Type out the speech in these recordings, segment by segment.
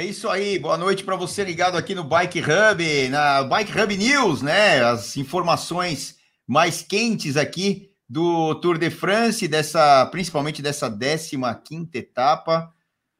É isso aí, boa noite para você ligado aqui no Bike Hub, na Bike Hub News, né? As informações mais quentes aqui do Tour de France, principalmente dessa 15ª etapa.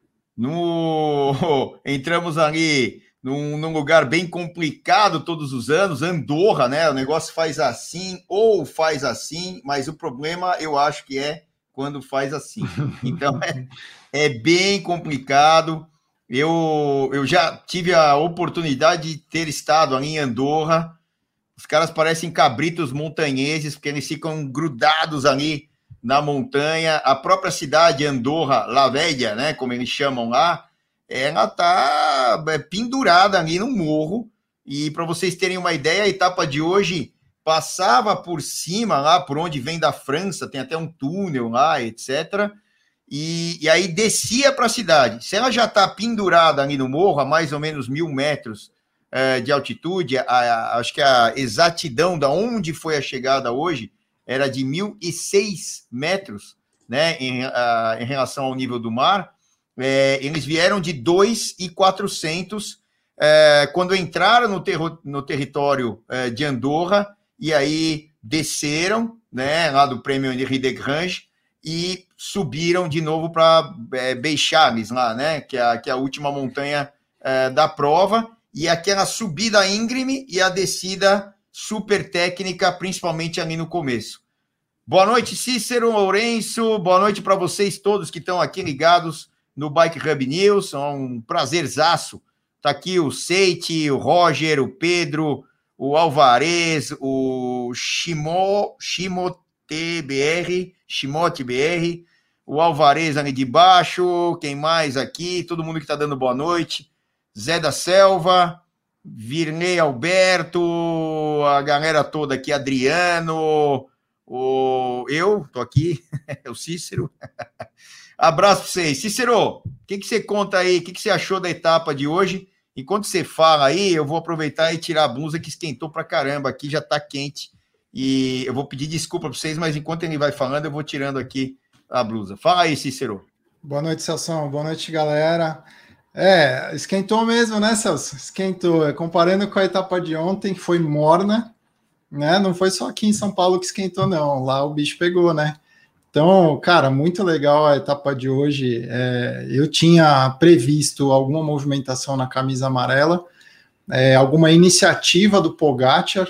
Entramos ali num lugar bem complicado todos os anos, Andorra, né? O negócio faz assim ou faz assim, mas o problema eu acho que é quando faz assim. Então é bem complicado. Eu já tive a oportunidade de ter estado ali em Andorra. Os caras parecem cabritos montanheses, porque eles ficam grudados ali na montanha. A própria cidade Andorra La Vella, né, como eles chamam lá, ela está pendurada ali no morro. E para vocês terem uma ideia, a etapa de hoje passava por cima, lá por onde vem da França, tem até um túnel lá, etc., e aí descia para a cidade. Se ela já está pendurada ali no morro, a mais ou menos 1.000 metros de altitude, acho que a exatidão da onde foi a chegada hoje era de 1.006 metros, né, em relação ao nível do mar. Eles vieram de 2.400 quando entraram no território de Andorra, e aí desceram, né, lá do Prêmio Henri de Grange, e subiram de novo para Beixames, lá, né? Que é a última montanha da prova, e aquela subida íngreme e a descida super técnica, principalmente ali no começo. Boa noite, Cícero, Lourenço, boa noite para vocês todos que estão aqui ligados no Bike Hub News. É um prazerzaço estar aqui o Seiti, o Roger, o Pedro, o Alvarez, o Shimote BR, o Alvarez ali de baixo, quem mais aqui? Todo mundo que está dando boa noite. Zé da Selva, Virney Alberto, a galera toda aqui, Adriano, eu tô aqui, o Cícero. Abraço para vocês. Cícero, o que você conta aí? O que você achou da etapa de hoje? Enquanto você fala aí, eu vou aproveitar e tirar a blusa que esquentou pra caramba, aqui já tá quente. E eu vou pedir desculpa para vocês, mas enquanto ele vai falando, eu vou tirando aqui a blusa. Fala aí, Cícero. Boa noite, Celso. Boa noite, galera. Esquentou mesmo, né, Celso? Esquentou. Comparando com a etapa de ontem, que foi morna, né? Não foi só aqui em São Paulo que esquentou, não. Lá o bicho pegou, né? Então, cara, muito legal a etapa de hoje. Eu tinha previsto alguma movimentação na camisa amarela, alguma iniciativa do Pogacar.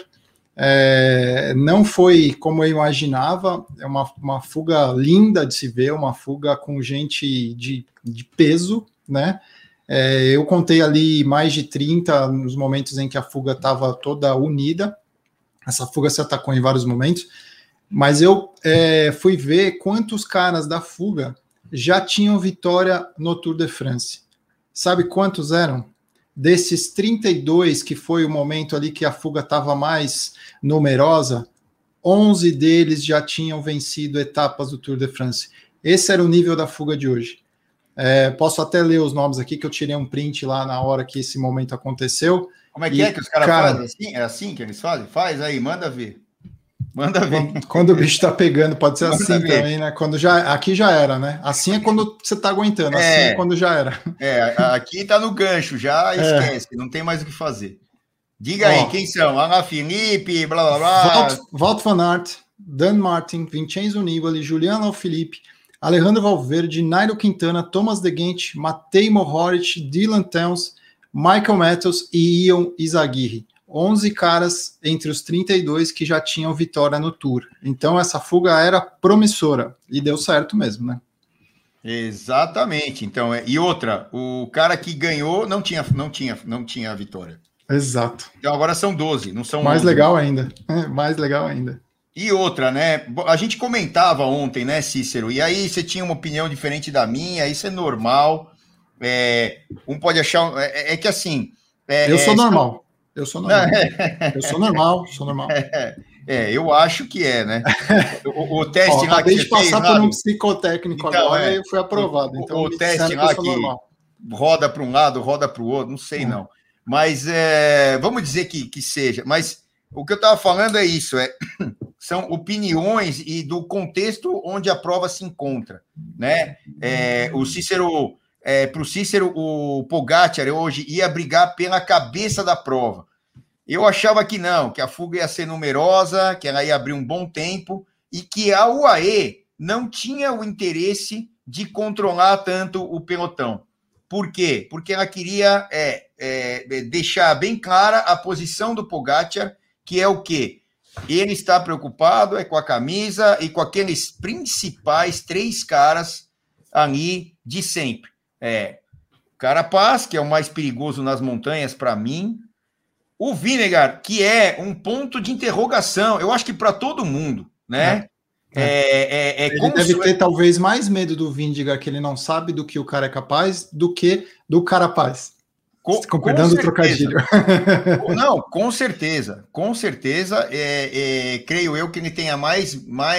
Não foi como eu imaginava, é uma fuga linda de se ver, uma fuga com gente de peso, né? Eu contei ali mais de 30 nos momentos em que a fuga estava toda unida. Essa fuga se atacou em vários momentos, mas eu fui ver quantos caras da fuga já tinham vitória no Tour de France. Sabe quantos eram? Desses 32, que foi o momento ali que a fuga estava mais numerosa, 11 deles já tinham vencido etapas do Tour de France. Esse era o nível da fuga de hoje. Posso até ler os nomes aqui, que eu tirei um print lá na hora que esse momento aconteceu. Como é que os caras fazem assim? É assim que eles fazem? Faz aí, manda ver. Manda ver. Quando o bicho tá pegando, pode ser assim também, né? Aqui já era, né? Assim é quando você tá aguentando, assim é quando já era. Aqui tá no gancho, já esquece, não tem mais o que fazer. Diga aí, quem são? Ana Felipe, blá blá blá. Wout van Aert, Dan Martin, Vincenzo Nibali, Juliano Alaphilippe, Alejandro Valverde, Nairo Quintana, Thomas De Gendt, Matej Mohoric, Dylan Teuns, Michael Matthews e Ion Izagirre. 11 caras entre os 32 que já tinham vitória no Tour. Então essa fuga era promissora e deu certo mesmo, né? Exatamente. Então, e outra, o cara que ganhou não tinha a vitória. Exato. Então agora são 12, não são mais 11. Legal ainda. Mais legal ainda. E outra, né? A gente comentava ontem, né, Cícero? E aí você tinha uma opinião diferente da minha, isso é normal. Um pode achar. Que assim. Eu sou normal. Eu sou normal. Sou normal. Eu acho que né? O teste lá que você fez... Acabei de passar por um psicotécnico agora e foi aprovado. Então, o teste lá que roda para um lado, roda para o outro, não sei não. Mas vamos dizer que seja. Mas o que eu estava falando é isso, são opiniões e do contexto onde a prova se encontra, né? O Cícero para o Cícero, o Pogacar hoje ia brigar pela cabeça da prova. Eu achava que não, que a fuga ia ser numerosa, que ela ia abrir um bom tempo e que a UAE não tinha o interesse de controlar tanto o pelotão. Por quê? Porque ela queria deixar bem clara a posição do Pogacar, que é o quê? Ele está preocupado com a camisa e com aqueles principais 3 caras ali de sempre. O Carapaz, que é o mais perigoso nas montanhas para mim. O Vingegaard, que é um ponto de interrogação, eu acho que para todo mundo, né? Ele deve ter talvez mais medo do Vingegaard, que ele não sabe do que o cara é capaz, do que do Carapaz. Perdão do trocadilho. Não, com certeza. Com certeza, creio eu que ele tenha mais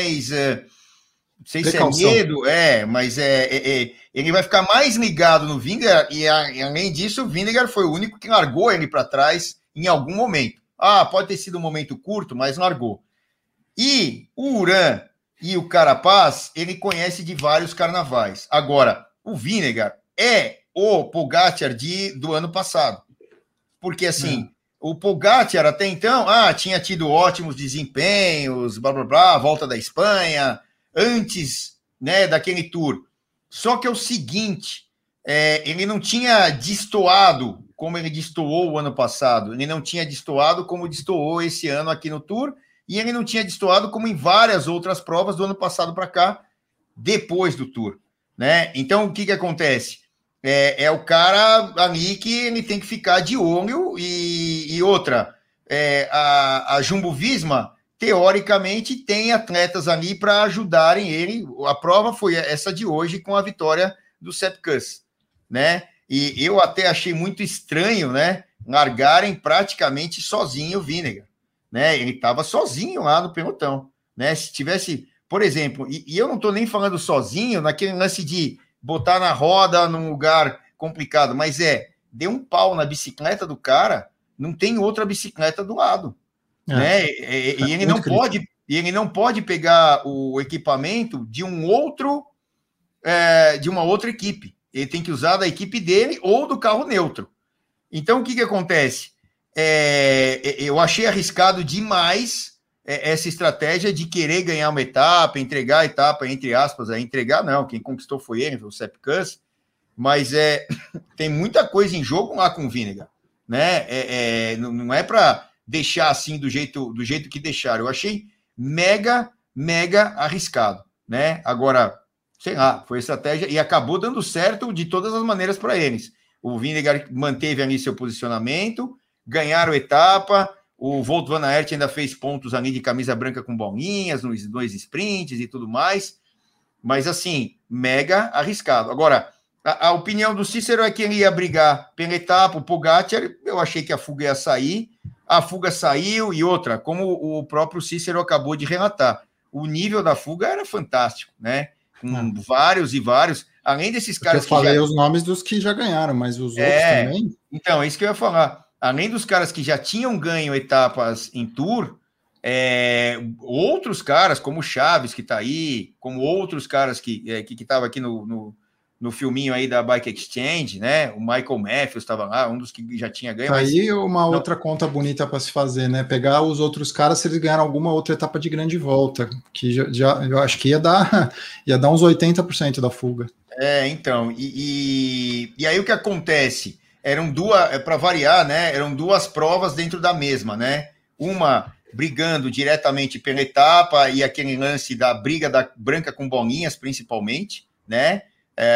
não sei precaução. Se é medo, mas ele vai ficar mais ligado no Vingegaard, e além disso, o Vingegaard foi o único que largou ele para trás em algum momento. Pode ter sido um momento curto, mas largou. E o Uran e o Carapaz, ele conhece de vários carnavais. Agora, o Vingegaard é o Pogacar do ano passado. Porque, assim, o Pogacar até então, tinha tido ótimos desempenhos, blá, blá, blá, volta da Espanha, antes, né, daquele tour. Só que é o seguinte, ele não tinha destoado como ele destoou o ano passado, ele não tinha destoado como destoou esse ano aqui no Tour, e ele não tinha destoado como em várias outras provas do ano passado para cá, depois do Tour, né? Então, o que acontece? É o cara ali que ele tem que ficar de olho, e outra, a Jumbo-Visma, teoricamente, tem atletas ali para ajudarem ele. A prova foi essa de hoje, com a vitória do Sepp Kuss, né? E eu até achei muito estranho, né, largarem praticamente sozinho o Vingegaard, né? Ele estava sozinho lá no pelotão, né? Se tivesse, por exemplo, e eu não estou nem falando sozinho naquele lance de botar na roda num lugar complicado, mas deu um pau na bicicleta do cara, não tem outra bicicleta do lado, né? E ele não pode pegar o equipamento de um outro, de uma outra equipe. Ele tem que usar da equipe dele ou do carro neutro. Então, o que acontece? Eu achei arriscado demais essa estratégia de querer ganhar uma etapa, entregar a etapa, entre aspas, entregar não, quem conquistou foi ele, foi o Sepp Kuss, mas tem muita coisa em jogo lá com o Vingegaard, né? Não é para deixar assim do jeito que deixaram. Eu achei mega arriscado, né? Agora, sei lá, foi estratégia e acabou dando certo de todas as maneiras para eles. O Vingegaard manteve ali seu posicionamento, ganharam etapa, o Wout van Aert ainda fez pontos ali de camisa branca com bolinhas, nos 2 sprints e tudo mais, mas assim, mega arriscado. Agora, a opinião do Cícero é que ele ia brigar pela etapa, o Pogacar, eu achei que a fuga ia sair, a fuga saiu, e outra, como o próprio Cícero acabou de relatar, o nível da fuga era fantástico, né? Com vários e vários, além desses caras que eu falei os nomes dos que já ganharam, mas os outros também? Então, é isso que eu ia falar. Além dos caras que já tinham ganho etapas em Tour, outros caras, como o Chaves, que está aí, como outros caras que estavam aqui no filminho aí da Bike Exchange, né? O Michael Matthews estava lá, um dos que já tinha ganho. Aí uma outra conta bonita para se fazer, né? Pegar os outros caras se eles ganharam alguma outra etapa de grande volta, que já eu acho que ia dar uns 80% da fuga. Então, e aí o que acontece? Eram duas, para variar, né? Eram 2 provas dentro da mesma, né? Uma brigando diretamente pela etapa e aquele lance da briga da branca com bolinhas, principalmente, né?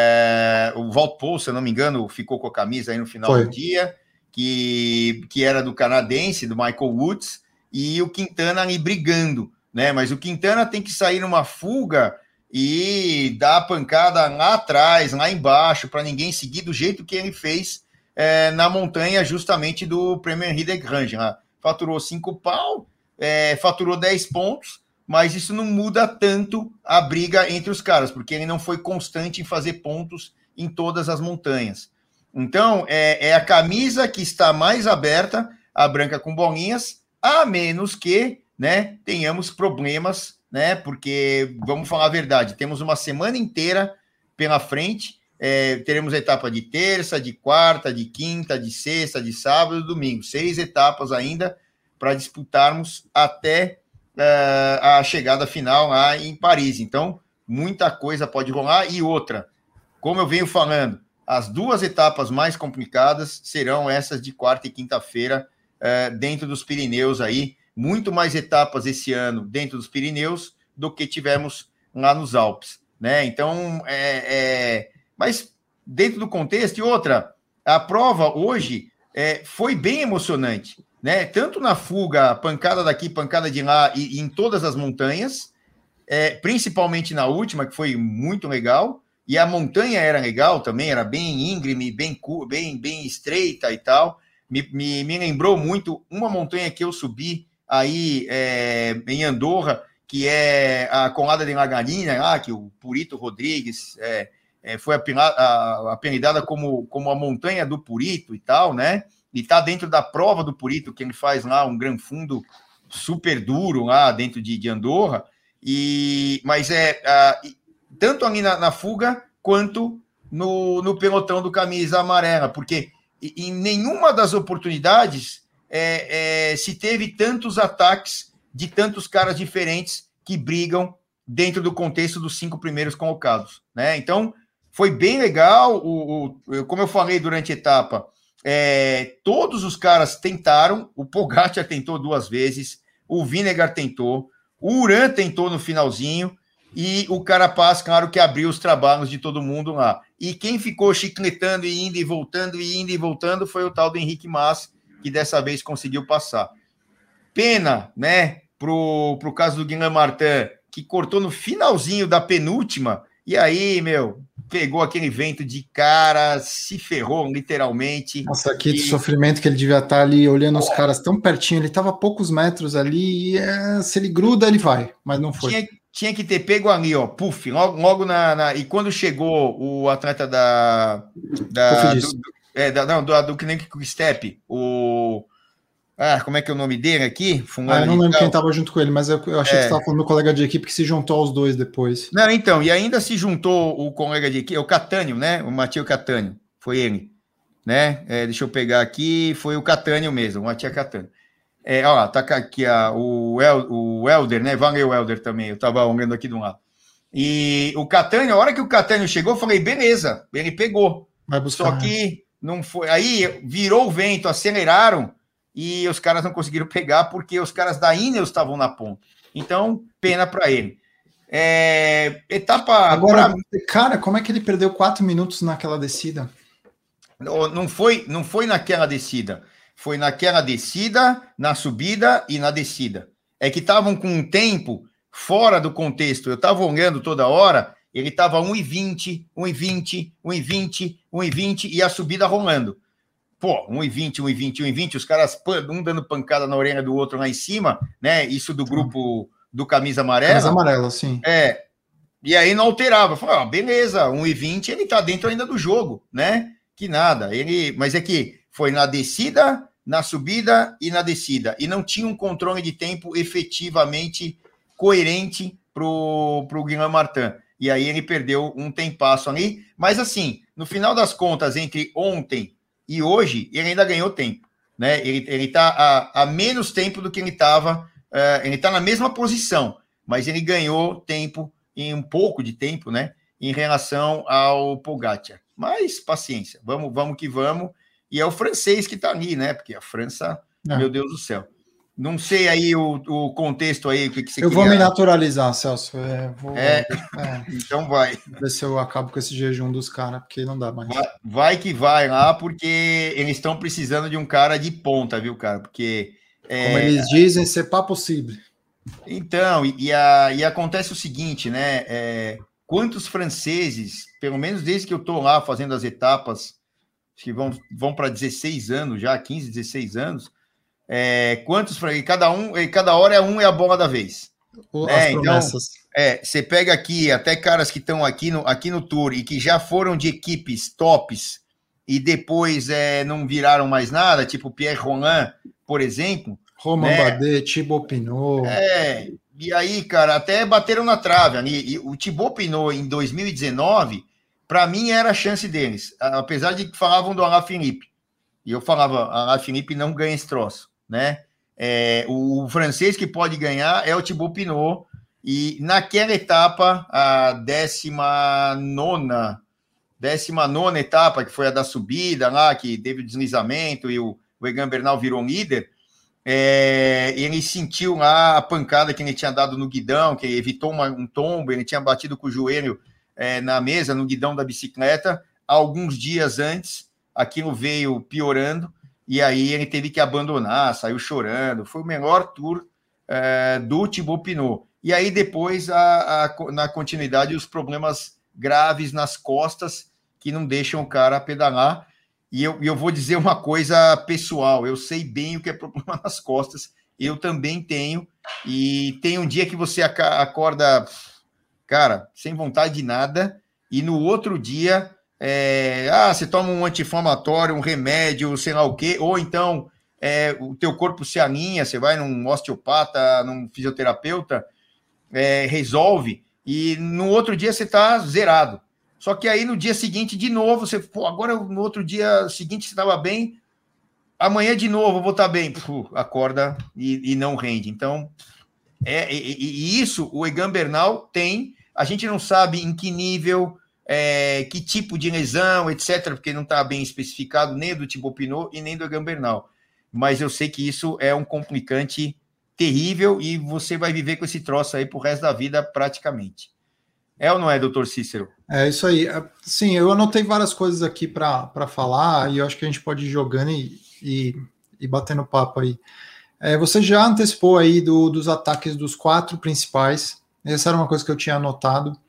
O Wout Poels, se eu não me engano, ficou com a camisa aí no final do dia, que era do canadense, do Michael Woods, e o Quintana ali brigando, né? Mas o Quintana tem que sair numa fuga e dar a pancada lá atrás, lá embaixo, para ninguém seguir do jeito que ele fez na montanha, justamente do Premier Henri de Grange. Faturou 5 pau, faturou 10 pontos, mas isso não muda tanto a briga entre os caras, porque ele não foi constante em fazer pontos em todas as montanhas. Então, é a camisa que está mais aberta, a branca com bolinhas, a menos que, né, tenhamos problemas, né, porque, vamos falar a verdade, temos uma semana inteira pela frente, teremos etapa de terça, de quarta, de quinta, de sexta, de sábado e domingo. 6 etapas ainda para disputarmos até a chegada final lá em Paris. Então, muita coisa pode rolar. E outra, como eu venho falando, as 2 etapas mais complicadas serão essas de quarta e quinta-feira dentro dos Pirineus aí. Muito mais etapas esse ano dentro dos Pirineus do que tivemos lá nos Alpes, né? Então, mas dentro do contexto, e outra, a prova hoje foi bem emocionante, né? Tanto na fuga, pancada daqui, pancada de lá, e em todas as montanhas, principalmente na última, que foi muito legal, e a montanha era legal também, era bem íngreme, bem estreita e tal. Me lembrou muito uma montanha que eu subi aí em Andorra, que é a Colada de Lagarinha, lá, que o Purito Rodrigues foi apelidada como a montanha do Purito e tal, né? E está dentro da prova do Purito, que ele faz lá um gran fundo super duro lá dentro de Andorra, mas tanto ali na fuga quanto no pelotão do camisa amarela, porque em nenhuma das oportunidades se teve tantos ataques de tantos caras diferentes que brigam dentro do contexto dos 5 primeiros colocados, né? Então, foi bem legal, como eu falei durante a etapa, todos os caras tentaram, o Pogacar tentou 2 vezes, o Vingegaard tentou, o Uran tentou no finalzinho, e o Carapaz, claro que abriu os trabalhos de todo mundo lá. E quem ficou chicletando e indo e voltando foi o tal do Henrique Mas, que dessa vez conseguiu passar. Pena, né, pro caso do Guilherme Martin, que cortou no finalzinho da penúltima, e aí, pegou aquele vento de cara, se ferrou, literalmente. Nossa, que sofrimento que ele devia estar ali, olhando os caras tão pertinho, ele estava a poucos metros ali, e se ele gruda, ele vai, mas não foi. Tinha que ter pego ali, ó, puf, logo e quando chegou o atleta do Knick Step, como é que é o nome dele aqui? Eu não lembro quem estava junto com ele, mas eu achei que você estava falando do colega de equipe que se juntou aos 2 depois. Não, então, e ainda se juntou o colega de equipe, o Catânio, né? O Matheus Catânio, foi ele, né? Deixa eu pegar aqui, foi o Catânio mesmo, o Matheus Catânio. Tá aqui o Helder, né? Valeu, Helder, também, eu estava olhando aqui do lado. E o Catânio, a hora que o Catânio chegou, eu falei, beleza, ele pegou. Vai buscar. Só que não foi. Aí virou o vento, aceleraram, e os caras não conseguiram pegar porque os caras da Ineos estavam na ponta. Então, pena para ele. Etapa... Agora, cara, como é que ele perdeu 4 minutos naquela descida? Não foi naquela descida. Foi naquela descida, na subida e na descida. É que estavam com um tempo fora do contexto. Eu estava olhando toda hora, ele estava 1,20, 1,20, 1,20, 1,20 e a subida rolando. Pô, 1,20, 1,20, 1,20, os caras um dando pancada na orelha do outro lá em cima, né? Isso do grupo do Camisa Amarela. Camisa Amarela, sim. E aí não alterava. Eu falei, beleza, 1,20, ele tá dentro ainda do jogo, né? Que nada. Mas é que foi na descida, na subida e na descida. E não tinha um controle de tempo efetivamente coerente pro Guilherme Martin. E aí ele perdeu um tempasso ali. Mas assim, no final das contas, entre ontem e hoje, ele ainda ganhou tempo, né? Ele está a menos tempo do que ele estava. Ele está na mesma posição, mas ele ganhou tempo, em um pouco de tempo, né? Em relação ao Pogacar. Mas paciência, vamos que vamos. E é o francês que está ali, né? Porque a França, meu Deus do céu. Não sei aí o contexto aí, o que você queria... vou me naturalizar, Celso. Então vai. Ver se eu acabo com esse jejum dos caras, porque não dá mais. Vai que vai lá, porque eles estão precisando de um cara de ponta, viu, cara? Porque... como eles dizem, c'est pas possível. Então, e acontece o seguinte, né? Quantos franceses, pelo menos desde que eu estou lá fazendo as etapas, acho que vão para 16 anos já, 15, 16 anos, quantos, cada hora é a bola da vez. As promessas. Então, você pega aqui, até caras que estão aqui no Tour e que já foram de equipes tops e depois não viraram mais nada, tipo Pierre Roland, por exemplo. Romain Bardet, Thibaut Pinot. E aí, cara, até bateram na trave. E o Thibaut Pinot, em 2019, para mim era a chance deles, apesar de que falavam do Alaphilippe. E eu falava, Alaphilippe não ganha esse troço, né? O francês que pode ganhar é o Thibaut Pinot, e naquela etapa, a 19ª etapa, que foi a da subida lá, que teve o deslizamento e o Egan Bernal virou líder, ele sentiu lá a pancada que ele tinha dado no guidão, que ele evitou um tombo, ele tinha batido com o joelho na mesa, no guidão da bicicleta. Alguns dias antes, aquilo veio piorando, e aí ele teve que abandonar, saiu chorando. Foi o melhor tour do Thibaut Pinot. E aí depois, na continuidade, os problemas graves nas costas, que não deixam o cara pedalar. E eu vou dizer uma coisa pessoal, eu sei bem o que é problema nas costas, eu também tenho, e tem um dia que você acorda, cara, sem vontade de nada, e no outro dia, você toma um anti-inflamatório, um remédio, sei lá o quê, ou então o teu corpo se alinha, você vai num osteopata, num fisioterapeuta, resolve, e no outro dia você está zerado. Só que aí no dia seguinte, de novo, agora no outro dia seguinte você estava bem, amanhã de novo eu vou estar bem, acorda e não rende. Então, e isso o Egan Bernal tem, a gente não sabe em que nível, que tipo de lesão, etc., porque não está bem especificado nem do Thibaut Pinot e nem do Egan Bernal. Mas eu sei que isso é um complicante terrível e você vai viver com esse troço aí pro resto da vida praticamente. Ou não é, doutor Cícero? É isso aí. Sim, eu anotei várias coisas aqui para falar e eu acho que a gente pode ir jogando e batendo papo aí. Você já antecipou aí dos ataques dos 4 principais. Essa era uma coisa que eu tinha anotado.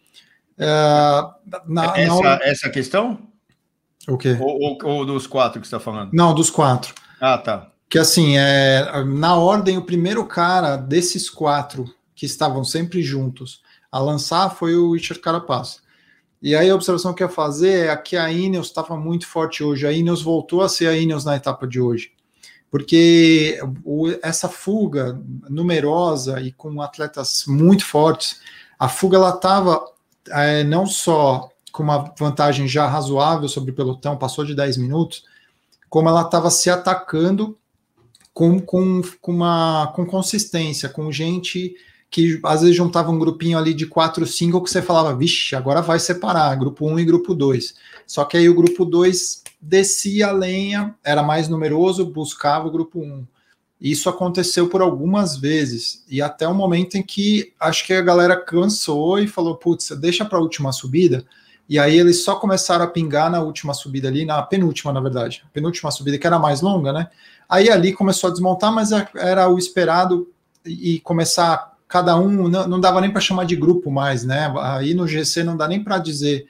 Essa questão? O quê? Ou dos 4 que você está falando? Não, dos 4. Ah, tá. Que assim, na ordem, o primeiro cara desses 4 que estavam sempre juntos a lançar foi o Richard Carapaz. E aí a observação que eu ia fazer é que a Ineos estava muito forte hoje. A Ineos voltou a ser a Ineos na etapa de hoje. Porque essa fuga numerosa e com atletas muito fortes, a fuga ela estava não só com uma vantagem já razoável sobre o pelotão, passou de 10 minutos, como ela estava se atacando com consistência, com gente que às vezes juntava um grupinho ali de 4, 5 que você falava, vixe, agora vai separar, grupo 1 e grupo 2. Só que aí o grupo 2 descia a lenha, era mais numeroso, buscava o grupo 1. Isso aconteceu por algumas vezes, e até o momento em que acho que a galera cansou e falou, putz, deixa para a última subida, e aí eles só começaram a pingar na última subida ali, na penúltima, na verdade, a penúltima subida, que era mais longa, né? Aí ali começou a desmontar, mas era o esperado e começar cada um, não dava nem para chamar de grupo mais, né? Aí no GC não dá nem para dizer,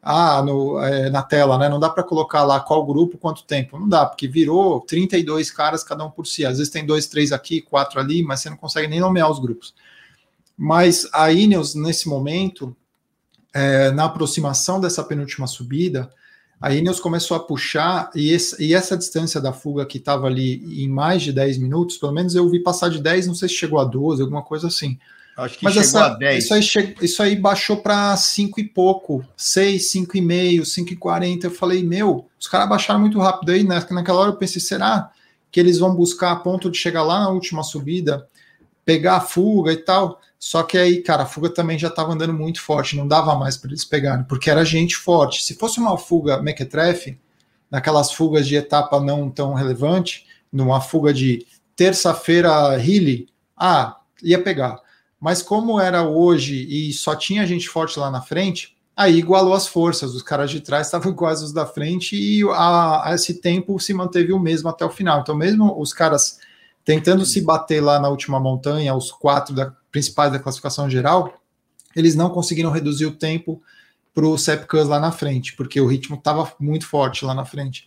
na tela, né? Não dá para colocar lá qual grupo, quanto tempo. Não dá, porque virou 32 caras, cada um por si. Às vezes tem 2, 3 aqui, 4 ali, mas você não consegue nem nomear os grupos. Mas a Ineos, nesse momento, na aproximação dessa penúltima subida, a Ineos começou a puxar, e essa distância da fuga que estava ali em mais de 10 minutos, pelo menos eu vi passar de 10, não sei se chegou a 12, alguma coisa assim. Acho que chegou a 10. Isso aí baixou para 5 e pouco, 6, 5,5, 5,40. Eu falei, os caras baixaram muito rápido aí, né? Naquela hora eu pensei, será que eles vão buscar a ponto de chegar lá na última subida, pegar a fuga e tal? Só que aí, cara, a fuga também já estava andando muito forte, não dava mais para eles pegarem, porque era gente forte. Se fosse uma fuga mequetrefe, naquelas fugas de etapa não tão relevante, numa fuga de terça-feira Hilly, ia pegar. Mas como era hoje e só tinha gente forte lá na frente, aí igualou as forças, os caras de trás estavam iguais os da frente e esse tempo se manteve o mesmo até o final. Então mesmo os caras tentando se bater lá na última montanha, os 4 principais da classificação geral, eles não conseguiram reduzir o tempo para o Sepp Kuss lá na frente, porque o ritmo estava muito forte lá na frente.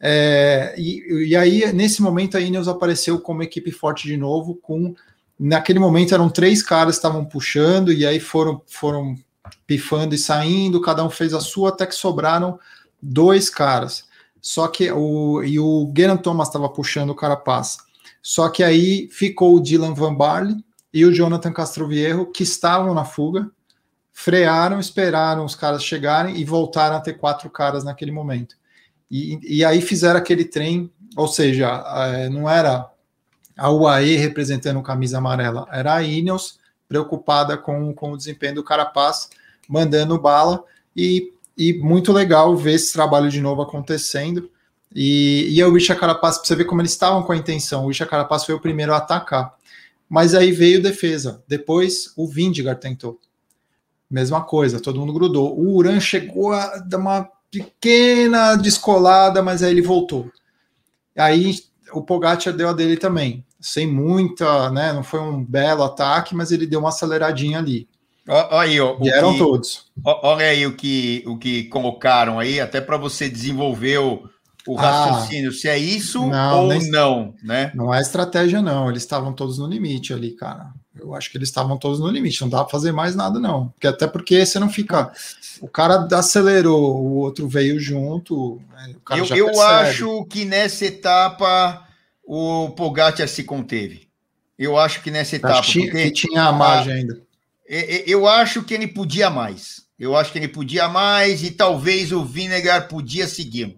E aí, nesse momento, a Ineos apareceu como equipe forte de novo, naquele momento eram 3 caras que estavam puxando, e aí foram pifando e saindo, cada um fez a sua, até que sobraram 2 caras. Só que o Geraint Thomas estava puxando o Carapaz. Só que aí ficou o Dylan Van Baarle e o Jonathan Castroviejo, que estavam na fuga, frearam, esperaram os caras chegarem e voltaram a ter 4 caras naquele momento. E aí fizeram aquele trem, ou seja, não era a UAE representando camisa amarela, era a Ineos preocupada com o desempenho do Carapaz, mandando bala, e muito legal ver esse trabalho de novo acontecendo. E o Richard Carapaz, para você ver como eles estavam com a intenção, o Richard Carapaz foi o primeiro a atacar. Mas aí veio defesa. Depois o Vingegaard tentou. Mesma coisa, todo mundo grudou. O Uran chegou a dar uma pequena descolada, mas aí ele voltou. Aí o Pogacar deu a dele também. Sem muita, né? Não foi um belo ataque, mas ele deu uma aceleradinha ali. Olha aí, e eram todos. Olha aí o que colocaram aí, até para você desenvolver o raciocínio, se é isso ou não, né? Não é estratégia, não. Eles estavam todos no limite ali, cara. Eu acho que eles estavam todos no limite. Não dá para fazer mais nada, não. Até porque você não fica... O cara acelerou, o outro veio junto. Né? O cara eu acho que nessa etapa o Pogacar se conteve. Eu acho que nessa etapa... que tinha a margem ainda. Eu acho que ele podia mais. Eu acho que ele podia mais e talvez o Vingegaard podia segui-lo.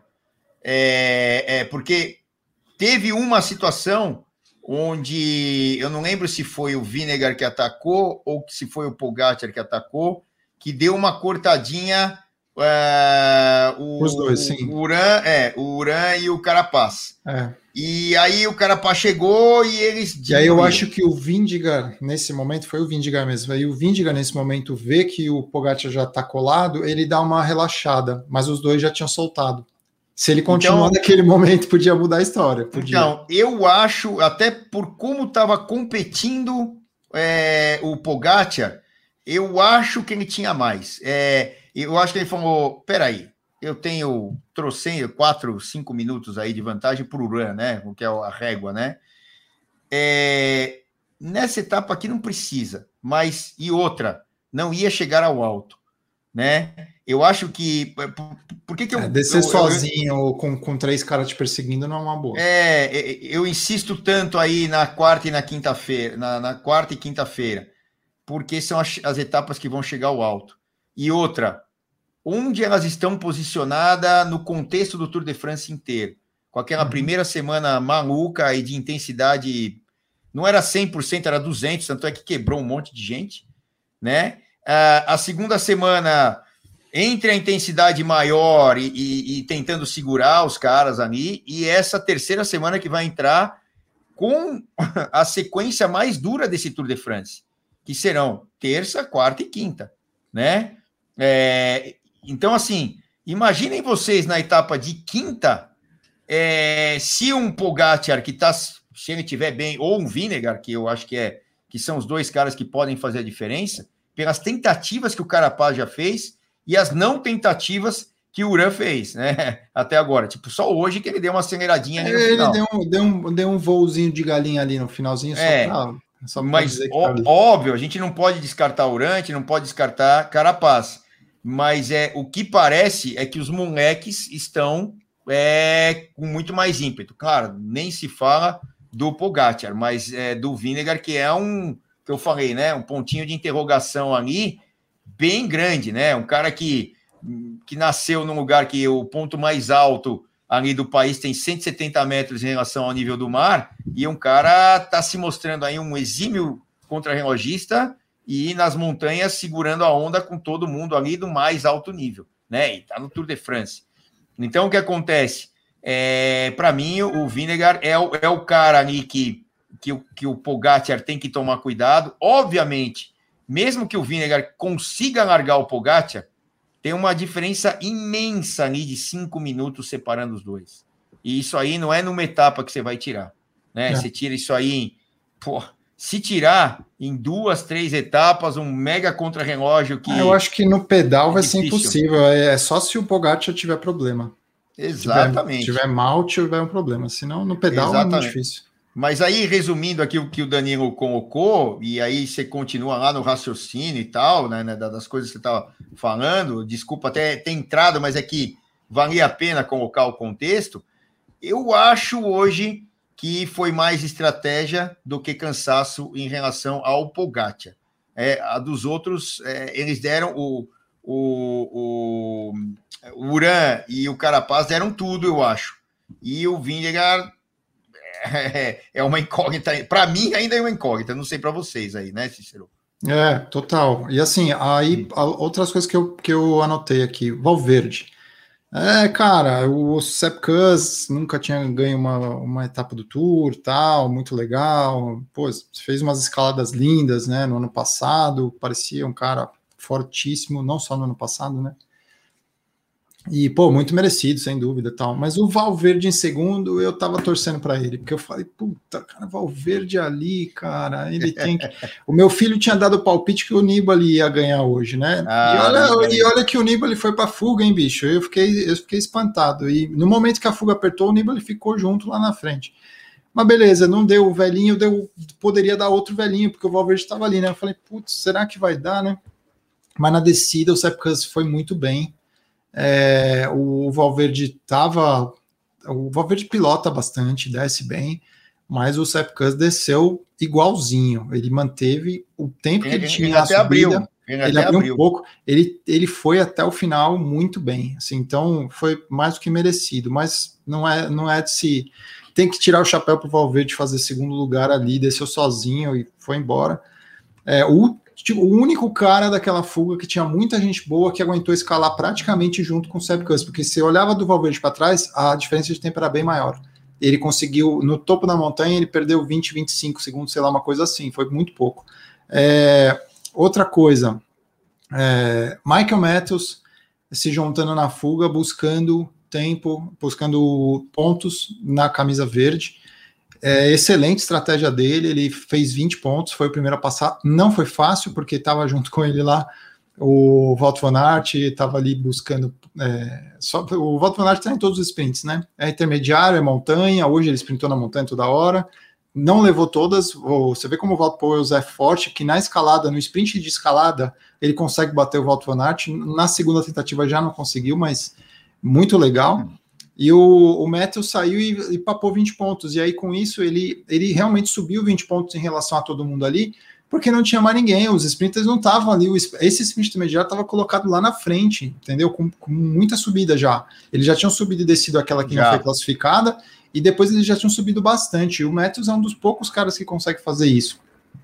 Porque teve uma situação onde eu não lembro se foi o Vingegaard que atacou ou se foi o Pogacar que atacou, que deu uma cortadinha os dois, sim. O Uran e o Carapaz. E aí o Carapaz chegou e eles... E aí eu acho que o Vingegaard, nesse momento, foi o Vingegaard mesmo, aí o Vingegaard nesse momento vê que o Pogacar já tá colado, ele dá uma relaxada, mas os dois já tinham soltado. Se ele continuar naquele momento, podia mudar a história. Podia. Então, eu acho, até por como estava competindo o Pogacar, eu acho que ele tinha mais. Eu acho que ele falou, peraí, eu tenho 4, 5 minutos aí de vantagem para o run, né? O que é a régua, né? Nessa etapa aqui não precisa, mas e outra, não ia chegar ao alto, né? Eu acho que... Por que eu... descer sozinho com 3 caras te perseguindo não é uma boa. Eu insisto tanto aí na quarta e na quinta-feira, na quarta e quinta-feira, porque são as etapas que vão chegar ao alto. E outra, onde elas estão posicionadas no contexto do Tour de France inteiro, com aquela primeira semana maluca e de intensidade, não era 100%, era 200%, tanto é que quebrou um monte de gente, né? A segunda semana, entre a intensidade maior e tentando segurar os caras ali, e essa terceira semana que vai entrar com a sequência mais dura desse Tour de France, que serão terça, quarta e quinta, né? Então, assim, imaginem vocês na etapa de quinta, se um Pogacar que está, se ele estiver bem, ou um Vingegaard, que eu acho que são os dois caras que podem fazer a diferença, pelas tentativas que o Carapaz já fez e as não tentativas que o Uran fez, né? Até agora. Tipo, só hoje que ele deu uma aceleradinha ali no final. Ele deu um voozinho de galinha ali no finalzinho, só pra mas dizer que tá ali. Óbvio, a gente não pode descartar o Uran, a gente não pode descartar Carapaz. Mas o que parece é que os moleques estão com muito mais ímpeto. Claro, nem se fala do Pogacar, mas do Vingegaard, que é que eu falei, né? Um pontinho de interrogação ali bem grande, né? Um cara que nasceu num lugar que o ponto mais alto ali do país tem 170 metros em relação ao nível do mar, e um cara está se mostrando aí um exímio contrarrelogista e nas montanhas segurando a onda com todo mundo ali do mais alto nível, né? E tá no Tour de France. Então, o que acontece? Para mim, o Vingegaard é o cara ali que o Pogacar tem que tomar cuidado. Obviamente, mesmo que o Vingegaard consiga largar o Pogacar, tem uma diferença imensa ali de 5 minutos separando os dois. E isso aí não é numa etapa que você vai tirar, né? Você tira isso aí se tirar em 2, 3 etapas, um mega contra-relógio que... eu acho que no pedal vai ser impossível. É só se o Pogacar tiver problema. Exatamente. Se tiver mal, tiver um problema. Senão, no pedal é muito difícil. Mas aí, resumindo aqui o que o Danilo colocou, e aí você continua lá no raciocínio e tal, né, das coisas que você estava falando, desculpa até ter entrado, mas é que valia a pena colocar o contexto. Eu acho hoje que foi mais estratégia do que cansaço em relação ao Pogacar. A dos outros, eles deram o Uran e o Carapaz deram tudo, eu acho. E o Vingegaard é uma incógnita. Para mim, ainda é uma incógnita. Não sei para vocês aí, né, Cícero? Total. E assim, aí outras coisas que eu anotei aqui. Valverde. Cara, o Sepp Kuss nunca tinha ganho uma etapa do Tour, tal, muito legal. Pô, fez umas escaladas lindas, né, no ano passado. Parecia um cara fortíssimo, não só no ano passado, né? E, pô, muito merecido, sem dúvida, tal. Mas o Valverde em segundo, eu tava torcendo para ele, porque eu falei, puta, cara, Valverde ali, cara, ele tem que... O meu filho tinha dado o palpite que o Nibali ia ganhar hoje, né? E olha que o Nibali foi pra fuga, hein, bicho? Eu fiquei espantado. E no momento que a fuga apertou, o Nibali ficou junto lá na frente. Mas beleza, não deu o velhinho, poderia dar outro velhinho, porque o Valverde estava ali, né? Eu falei, putz, será que vai dar, né? Mas na descida, o Sepp Kuss foi muito bem. O Valverde pilota bastante, desce bem, mas o Sepp Kuss desceu igualzinho. Ele manteve o tempo que ele tinha a subida. Ele abriu um pouco. Ele foi até o final muito bem. Assim, então foi mais do que merecido. Mas não é de se... Tem que tirar o chapéu para o Valverde fazer segundo lugar ali, desceu sozinho e foi embora. O único cara daquela fuga que tinha muita gente boa que aguentou escalar praticamente junto com o Sepp Kuss, porque se olhava do Valverde para trás, a diferença de tempo era bem maior. Ele conseguiu, no topo da montanha, ele perdeu 20, 25 segundos, sei lá, uma coisa assim, foi muito pouco. Outra coisa, Michael Matthews se juntando na fuga, buscando tempo, buscando pontos na camisa verde. Excelente estratégia dele, ele fez 20 pontos, foi o primeiro a passar, não foi fácil, porque estava junto com ele lá o Wout van Aert, estava ali buscando, o Wout van Aert está em todos os sprints, né, intermediário, é montanha, hoje ele sprintou na montanha toda hora, não levou todas, você vê como o Wout Poels é forte, que na escalada, no sprint de escalada, ele consegue bater o Wout van Aert, na segunda tentativa já não conseguiu, mas muito legal. E o Matthews saiu e papou 20 pontos. E aí, com isso, ele realmente subiu 20 pontos em relação a todo mundo ali, porque não tinha mais ninguém. Os sprinters não estavam ali. Esse sprint intermediário estava colocado lá na frente, entendeu? Com muita subida já. Eles já tinham subido e descido aquela que não foi classificada, e depois eles já tinham subido bastante. E o Matthews é um dos poucos caras que consegue fazer isso.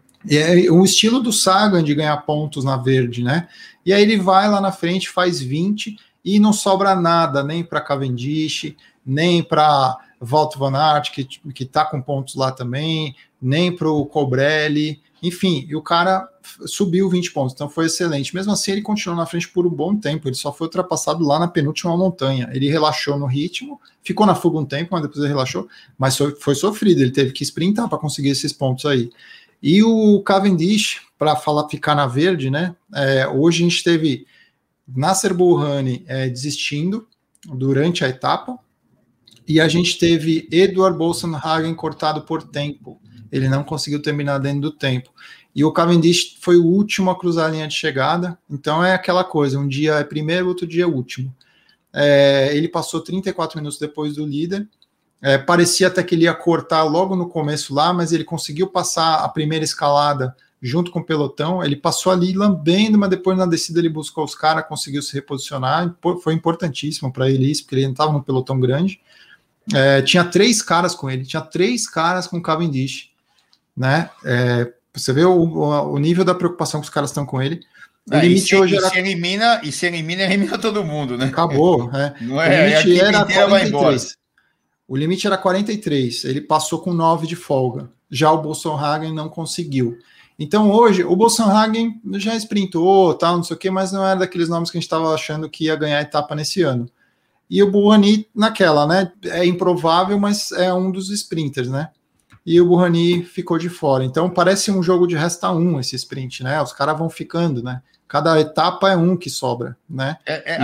É o estilo do Sagan de ganhar pontos na verde, né? E aí ele vai lá na frente, faz 20... e não sobra nada, nem para Cavendish, nem para Wout van Aert, que está com pontos lá também, nem para o Colbrelli, enfim, e o cara subiu 20 pontos, então foi excelente. Mesmo assim, ele continuou na frente por um bom tempo, ele só foi ultrapassado lá na penúltima montanha, ele relaxou no ritmo, ficou na fuga um tempo, mas depois ele relaxou, mas foi sofrido, ele teve que sprintar para conseguir esses pontos aí. E o Cavendish, para ficar na verde, né, hoje a gente teve Nasser Bourhani desistindo durante a etapa, e a gente teve Edward Boasson-Hagen cortado por tempo, ele não conseguiu terminar dentro do tempo, e o Cavendish foi o último a cruzar a linha de chegada, então é aquela coisa, um dia é primeiro, outro dia é último. Ele passou 34 minutos depois do líder, parecia até que ele ia cortar logo no começo lá, mas ele conseguiu passar a primeira escalada junto com o pelotão, ele passou ali lambendo, mas depois na descida ele buscou os caras, conseguiu se reposicionar, foi importantíssimo para ele isso, porque ele não estava no pelotão grande. Tinha 3 caras com ele, tinha 3 caras com o Cavendish, né? Você vê o nível da preocupação que os caras estão com ele. O limite hoje era... se elimina todo mundo, né? Acabou, Não o limite era 43. O limite era 43, ele passou com 9 de folga. Já o Boasson-Hagen não conseguiu. Então hoje, o Boasson-Hagen já sprintou, tal, não sei o que, mas não era daqueles nomes que a gente estava achando que ia ganhar a etapa nesse ano. E o Bourhani naquela, né? É improvável, mas é um dos sprinters, né? E o Bourhani ficou de fora. Então parece um jogo de resta 1 esse sprint, né? Os caras vão ficando, né? Cada etapa é um que sobra, né?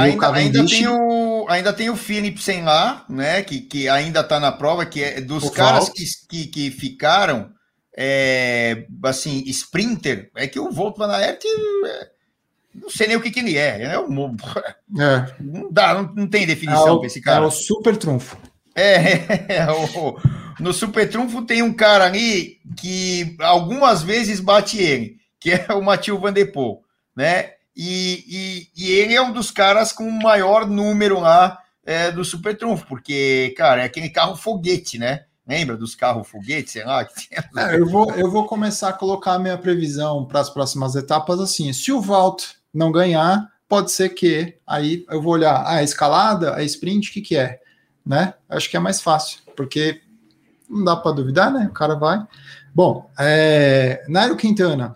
Ainda tem o Philipsen lá, né? Que ainda está na prova, que é dos caras que ficaram. Assim, sprinter, é que o Wout van Aert, não sei nem o que ele não dá, não tem definição para esse cara. É o super trunfo. No super trunfo tem um cara ali que algumas vezes bate ele, que é o Mathieu Van Der Poel, né? E ele é um dos caras com o maior número lá do Super Trunfo, porque, cara, é aquele carro foguete, né? Lembra dos carros foguetes, sei lá? Eu vou começar a colocar a minha previsão para as próximas etapas assim. Se o Wout não ganhar, pode ser que aí eu vou olhar a escalada, a sprint, o que é, né? Acho que é mais fácil, porque não dá para duvidar, né? O cara vai. Bom, Nairo Quintana,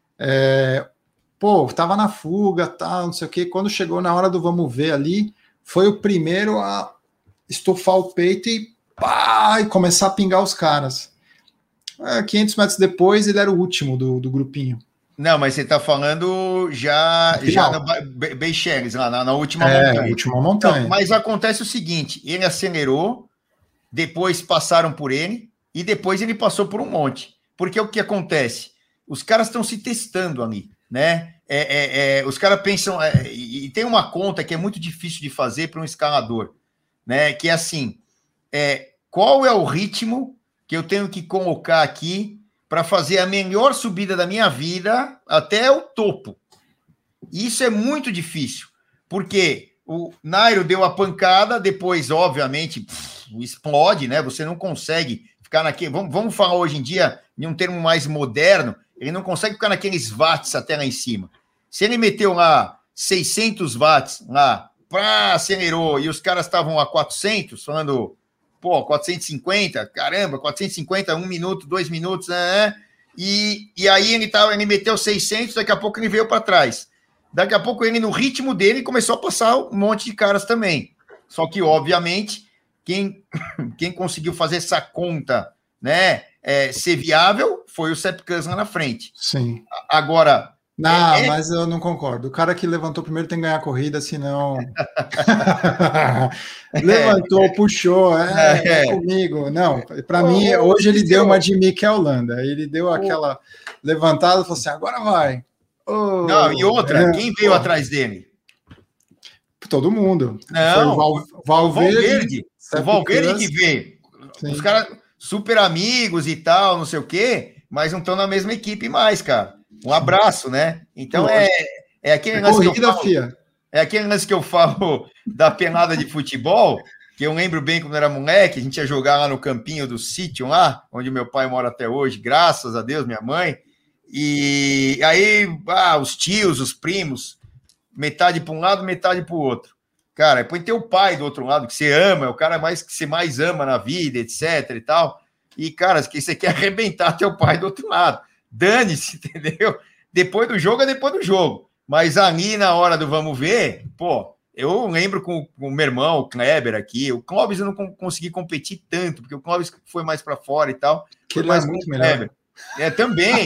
tava na fuga, tal, não sei o que. Quando chegou na hora do vamos ver ali, foi o primeiro a estufar o peito e começar a pingar os caras. 500 metros depois, ele era o último do grupinho. Não, mas você está falando já no Beychelles, lá na última montanha. Última montanha. Então, mas acontece o seguinte, ele acelerou, depois passaram por ele, e depois ele passou por um monte. Porque o que acontece? Os caras estão se testando ali, né? Os caras pensam... e tem uma conta que é muito difícil de fazer para um escalador, né? Que é assim, qual é o ritmo que eu tenho que colocar aqui para fazer a melhor subida da minha vida até o topo? Isso é muito difícil, porque o Nairo deu a pancada, depois, obviamente, explode, né? Você não consegue ficar naquele... Vamos falar hoje em dia, em um termo mais moderno, ele não consegue ficar naqueles watts até lá em cima. Se ele meteu lá 600 watts, lá, acelerou, e os caras estavam a 400, falando... 450, caramba, 450, 1 minuto, 2 minutos, né? E aí ele meteu 600, daqui a pouco ele veio para trás. Daqui a pouco ele, no ritmo dele, começou a passar um monte de caras também. Só que, obviamente, quem conseguiu fazer essa conta, né, ser viável, foi o Sepp Kuss lá na frente. Sim. Agora... Não, mas eu não concordo. O cara que levantou primeiro tem que ganhar a corrida, senão... Levantou, puxou, comigo. Não, para mim, hoje ele deu uma de Mikel Landa. Ele deu aquela levantada e falou assim, agora vai. Não, e outra, quem veio atrás dele? Todo mundo. Não, foi o Valverde. O Valverde que veio. Sim. Os caras super amigos e tal, não sei o quê, mas não estão na mesma equipe mais, cara. Um abraço, né? Então é aquele lance que eu falo, aquele lance que eu falo da pelada de futebol, que eu lembro bem quando era moleque, a gente ia jogar lá no campinho do sítio lá, onde meu pai mora até hoje, graças a Deus, minha mãe. E aí, os tios, os primos, metade para um lado, metade para o outro. Cara, depois tem o pai do outro lado, que você ama, é o cara que você mais ama na vida, etc e tal. E, cara, que você quer arrebentar teu pai do outro lado. Dane-se, entendeu? Depois do jogo é depois do jogo. Mas ali, na hora do vamos ver, eu lembro com o meu irmão, o Kleber aqui, o Clóvis eu não consegui competir tanto, porque o Clóvis foi mais para fora e tal. Que ele é muito melhor. Também.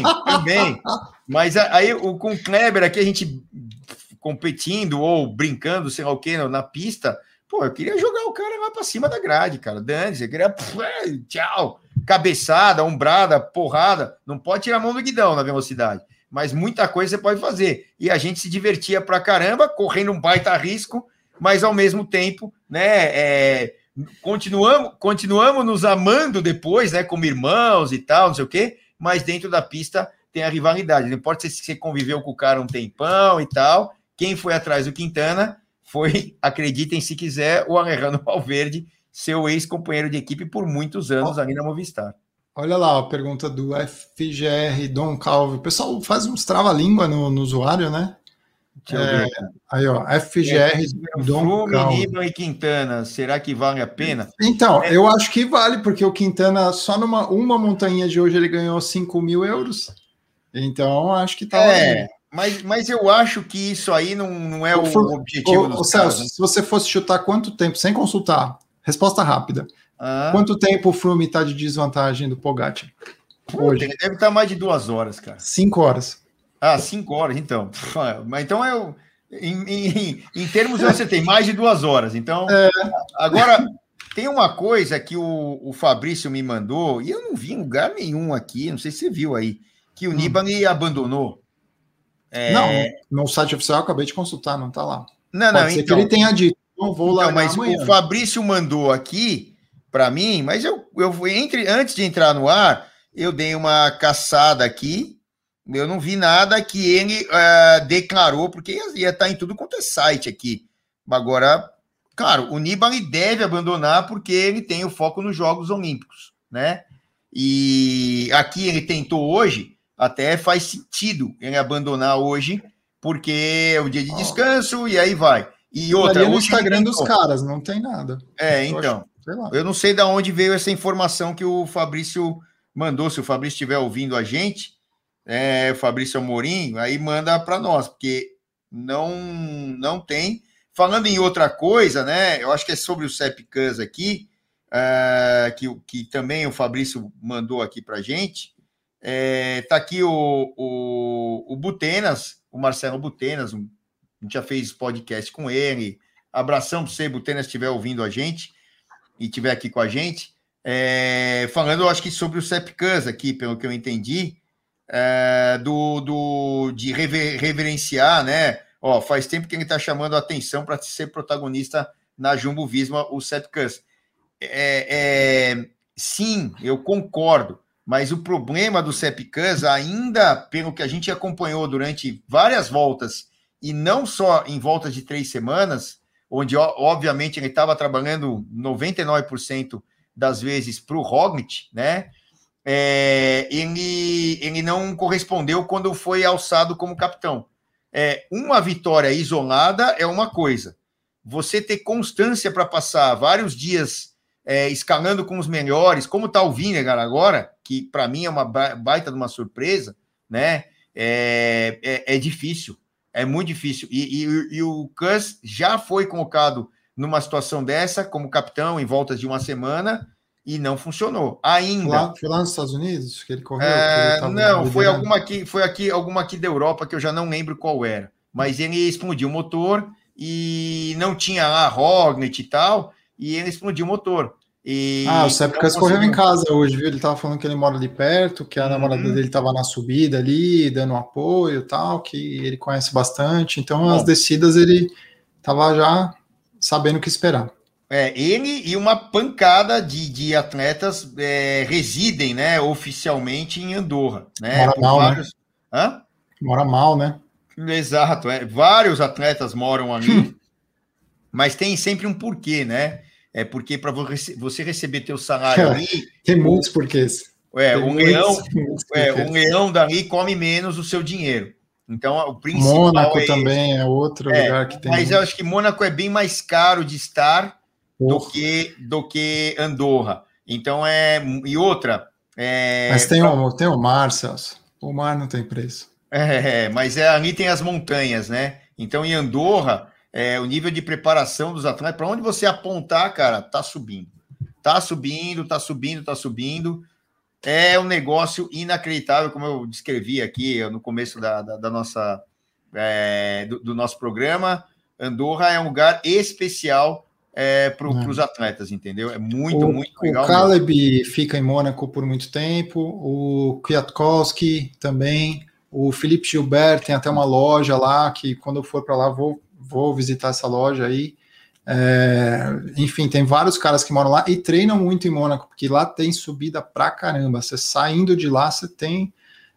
Mas aí, com o Kleber aqui, a gente competindo ou brincando, sei lá o que, na pista, eu queria jogar o cara lá para cima da grade, cara. Dane-se, eu queria... Tchau! Cabeçada, ombrada, porrada, não pode tirar a mão do guidão na velocidade, mas muita coisa você pode fazer, e a gente se divertia pra caramba, correndo um baita risco, mas ao mesmo tempo, né, continuamos nos amando depois, né, como irmãos e tal, não sei o quê, mas dentro da pista tem a rivalidade, não importa se você conviveu com o cara um tempão e tal, quem foi atrás do Quintana foi, acreditem se quiser, o Alejandro Valverde, seu ex-companheiro de equipe por muitos anos ali na Movistar. Olha lá a pergunta do FGR Dom Calvo. O pessoal faz uns trava-língua no usuário, né? Aí, ó, FGR Dom Calvo. Nibali e Quintana, será que vale a pena? Então, eu acho que vale, porque o Quintana, só numa montanha de hoje, ele ganhou 5 mil euros. Então, acho que tá valendo. Mas eu acho que isso aí não é o objetivo dos caras. Celso, se você fosse chutar quanto tempo, sem consultar, resposta rápida. Quanto tempo o Froome está de desvantagem do Pogacar? Hoje? Ele deve estar mais de 2 horas, cara. 5 horas. 5 horas, então. Mas então em termos você tem mais de 2 horas. Então, agora tem uma coisa que o Fabrício me mandou, e eu não vi em lugar nenhum aqui, não sei se você viu aí, que o Nibali abandonou. Não, no site oficial eu acabei de consultar, não está lá. Pode ser então, que ele tenha dito. Não vou lá mas amanhã. O Fabrício mandou aqui para mim, mas eu antes de entrar no ar, eu dei uma caçada aqui Eu não vi nada que ele declarou, porque ia estar em tudo quanto é site aqui. Agora, claro, o Nibali deve abandonar porque ele tem o foco nos Jogos Olímpicos, né? E aqui ele tentou hoje, até faz sentido ele abandonar hoje, porque é o dia de descanso e aí vai. E outra, no Instagram dos caras, não tem nada. Então, eu não sei de onde veio essa informação que o Fabrício mandou. Se o Fabrício estiver ouvindo a gente, o Fabrício Amorim, aí manda para nós, porque não tem. Falando em outra coisa, né? Eu acho que é sobre o Sepkus aqui, que também o Fabrício mandou aqui para a gente. Tá aqui o Butenas, o Marcelo Butenas, a gente já fez podcast com ele. Abração para você, Butenas, se estiver ouvindo a gente e estiver aqui com a gente. Falando, eu acho que sobre o Sepkus aqui, pelo que eu entendi, de reverenciar, né? Ó, faz tempo que ele está chamando a atenção para ser protagonista na Jumbo Visma, o Sepkus. Sim, eu concordo, mas o problema do Sepkus, ainda pelo que a gente acompanhou durante várias voltas, e não só em voltas de 3 semanas, onde, obviamente, ele estava trabalhando 99% das vezes para o Roglic, né? Ele não correspondeu quando foi alçado como capitão. Uma vitória isolada é uma coisa. Você ter constância para passar vários dias escalando com os melhores, como está o Vingegaard agora, que para mim é uma baita de uma surpresa, né? É difícil, é muito difícil. E o Kuss já foi colocado numa situação dessa, como capitão, em volta de uma semana, e não funcionou ainda. Foi lá nos Estados Unidos que ele correu? Não, foi alguma aqui da Europa que eu já não lembro qual era. Mas ele explodiu o motor e não tinha lá Roglic e tal, e ele explodiu o motor. O Sepkus correu em casa hoje, viu? Ele estava falando que ele mora ali perto, que a namorada dele estava na subida ali, dando apoio e tal, que ele conhece bastante. Então, as descidas ele estava já sabendo o que esperar. Ele e uma pancada de atletas residem, né, oficialmente em Andorra. Né, mora mal, vários... né? Hã? Mora mal, né? Exato. Vários atletas moram ali, mas tem sempre um porquê, né? Porque para você receber teu salário ali... Tem muitos porquês. Um leão dali come menos o seu dinheiro. Então, o principal Mônaco também é outro lugar que tem... Mas eu acho que Mônaco é bem mais caro de estar do que Andorra. Então, e outra... Mas tem o mar, Celso. O mar não tem preço. Mas ali tem as montanhas, né? Então, em Andorra... o nível de preparação dos atletas, para onde você apontar, cara, tá subindo. Tá subindo, tá subindo, tá subindo. É um negócio inacreditável, como eu descrevi aqui no começo da nossa, do nosso programa. Andorra é um lugar especial para os atletas, entendeu? É muito legal. O Caleb mesmo. Fica em Mônaco por muito tempo, o Kwiatkowski também, o Felipe Gilbert tem até uma loja lá, que quando eu for para lá vou visitar essa loja aí. Enfim, tem vários caras que moram lá e treinam muito em Mônaco, porque lá tem subida pra caramba. Você saindo de lá, você tem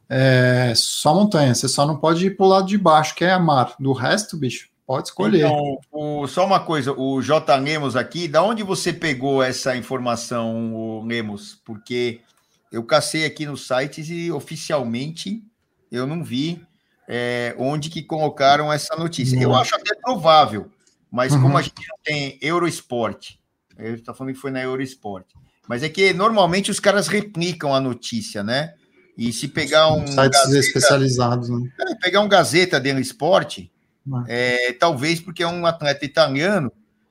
só montanha, você só não pode ir pro lado de baixo, que é mar. Do resto, bicho, pode escolher. Então, só uma coisa, o J. Lemos aqui, da onde você pegou essa informação, Lemos? Porque eu cacei aqui nos sites e oficialmente eu não vi onde que colocaram essa notícia. Eu acho até provável, mas como a gente não tem Eurosport, ele está falando que foi na Eurosport, mas é que normalmente os caras replicam a notícia, né? E se pegar sites especializados, né? Pegar um Gazeta dello Sport, talvez porque é um atleta italiano,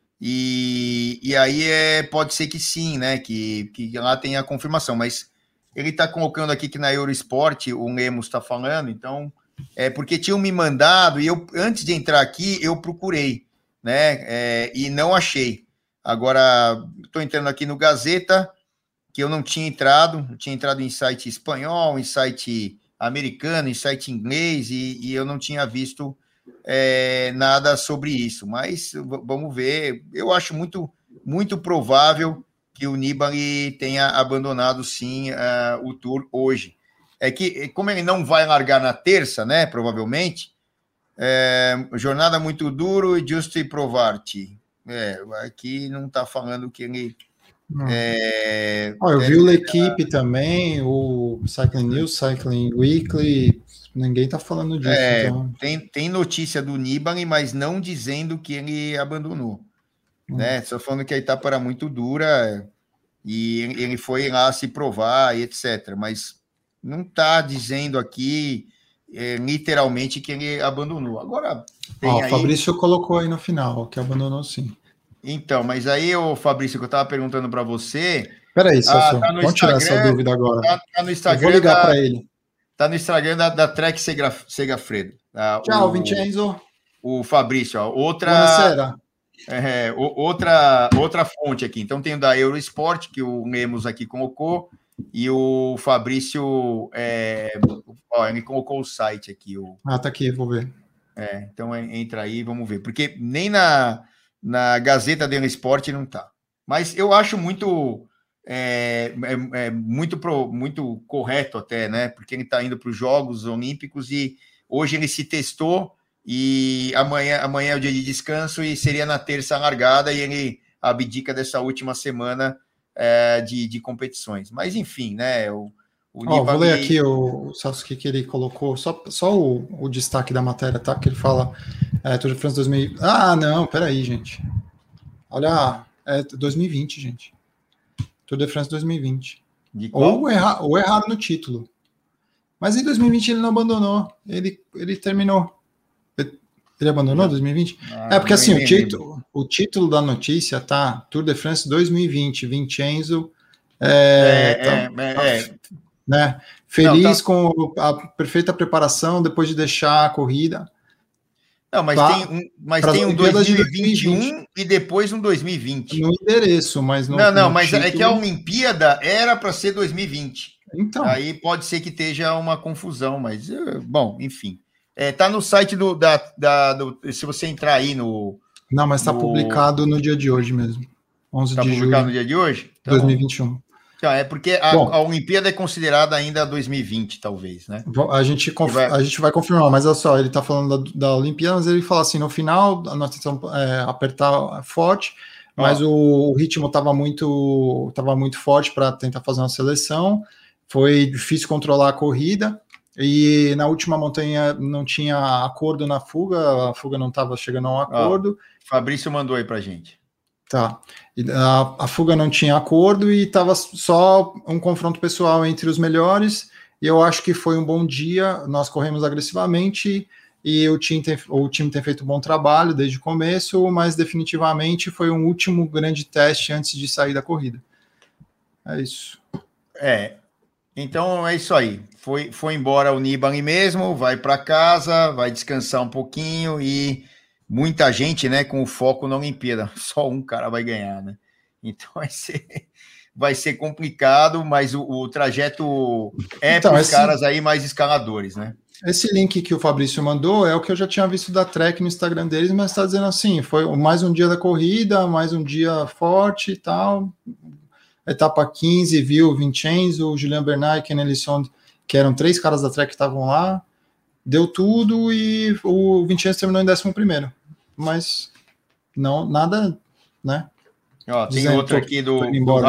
e aí pode ser que sim, né? Que lá tem a confirmação, mas ele está colocando aqui que na Eurosport o Lemos está falando, então porque tinham me mandado, e eu, antes de entrar aqui, eu procurei, né? E não achei. Agora, estou entrando aqui no Gazeta, que eu não tinha entrado, eu tinha entrado em site espanhol, em site americano, em site inglês, e eu não tinha visto nada sobre isso, mas vamos ver. Eu acho muito, muito provável que o Nibali tenha abandonado, sim, o Tour hoje. É que, como ele não vai largar na terça, né? Provavelmente, jornada muito duro e Justo e Provarte. Aqui não está falando que ele. Eu vi o L'Equipe também, o Cycling News, Cycling Weekly, ninguém está falando disso. Então... tem notícia do Nibali, mas não dizendo que ele abandonou. Né? Só falando que a etapa era muito dura e ele foi lá se provar e etc. Mas não está dizendo aqui literalmente que ele abandonou. Agora, o Fabrício colocou aí no final, que abandonou sim. Então, mas aí, Fabrício, que eu estava perguntando para você... Peraí, Celso, vamos tirar essa dúvida agora. Tá no Instagram, eu vou ligar para ele. Está no Instagram da Trek Segafredo. Tchau, Vincenzo. O Fabrício, outra fonte aqui. Então, tem o da Eurosport, que o Lemos aqui colocou, e o Fabrício, ele colocou o site aqui. Tá aqui, vou ver. Então, entra aí, vamos ver. Porque nem na Gazeta dello Sport não está. Mas eu acho muito muito correto até, né? Porque ele está indo para os Jogos Olímpicos e hoje ele se testou e amanhã é o dia de descanso e seria na terça a largada e ele abdica dessa última semana de competições. Mas enfim, né? Vou ler aqui o Celso que ele colocou, só o destaque da matéria, tá? Que ele fala Tour de France 2000. Não, peraí, gente. Olha, 2020, gente. Tour de France 2020. Ou erraram no título. Mas em 2020 ele não abandonou. Ele terminou. Ele abandonou 2020? Porque assim, o título da notícia tá Tour de France 2020, Vincenzo. Né? Feliz com a perfeita preparação depois de deixar a corrida. Não, mas tem um 2021 e depois um 2020. No endereço, mas mas título... é que a Olimpíada era para ser 2020. Então. Aí pode ser que esteja uma confusão, mas bom, enfim. Tá no site se você entrar aí no... Não, mas está publicado no dia de hoje mesmo. 11 de julho. Está publicado no dia de hoje? Então, 2021. Então, porque a Olimpíada é considerada ainda 2020, talvez, né? A gente vai confirmar, mas olha só, ele está falando da Olimpíada, mas ele fala assim, no final, nós tentamos apertar forte, mas o ritmo estava muito forte para tentar fazer uma seleção, foi difícil controlar a corrida, e na última montanha não tinha acordo na fuga, a fuga não estava chegando a um acordo. Fabrício mandou aí para gente. Tá. A fuga não tinha acordo e estava só um confronto pessoal entre os melhores. E eu acho que foi um bom dia. Nós corremos agressivamente e o time tem feito um bom trabalho desde o começo, mas definitivamente foi um último grande teste antes de sair da corrida. É isso. Então é isso aí. Foi embora o Nibali mesmo, vai para casa, vai descansar um pouquinho e muita gente, né, com o foco na Olimpíada. Só um cara vai ganhar, né? Então vai ser complicado, mas o trajeto para os caras aí mais escaladores, né? Esse link que o Fabrício mandou é o que eu já tinha visto da Trek no Instagram deles, mas está dizendo assim, foi mais um dia da corrida, mais um dia forte e tal. Etapa 15, viu o Vincenzo, o Julian Bernard e Ken Ellison, que eram 3 caras da Trek que estavam lá. Deu tudo e o Vincenzo terminou em 11º. Mas não, nada, né? Tem outro aqui do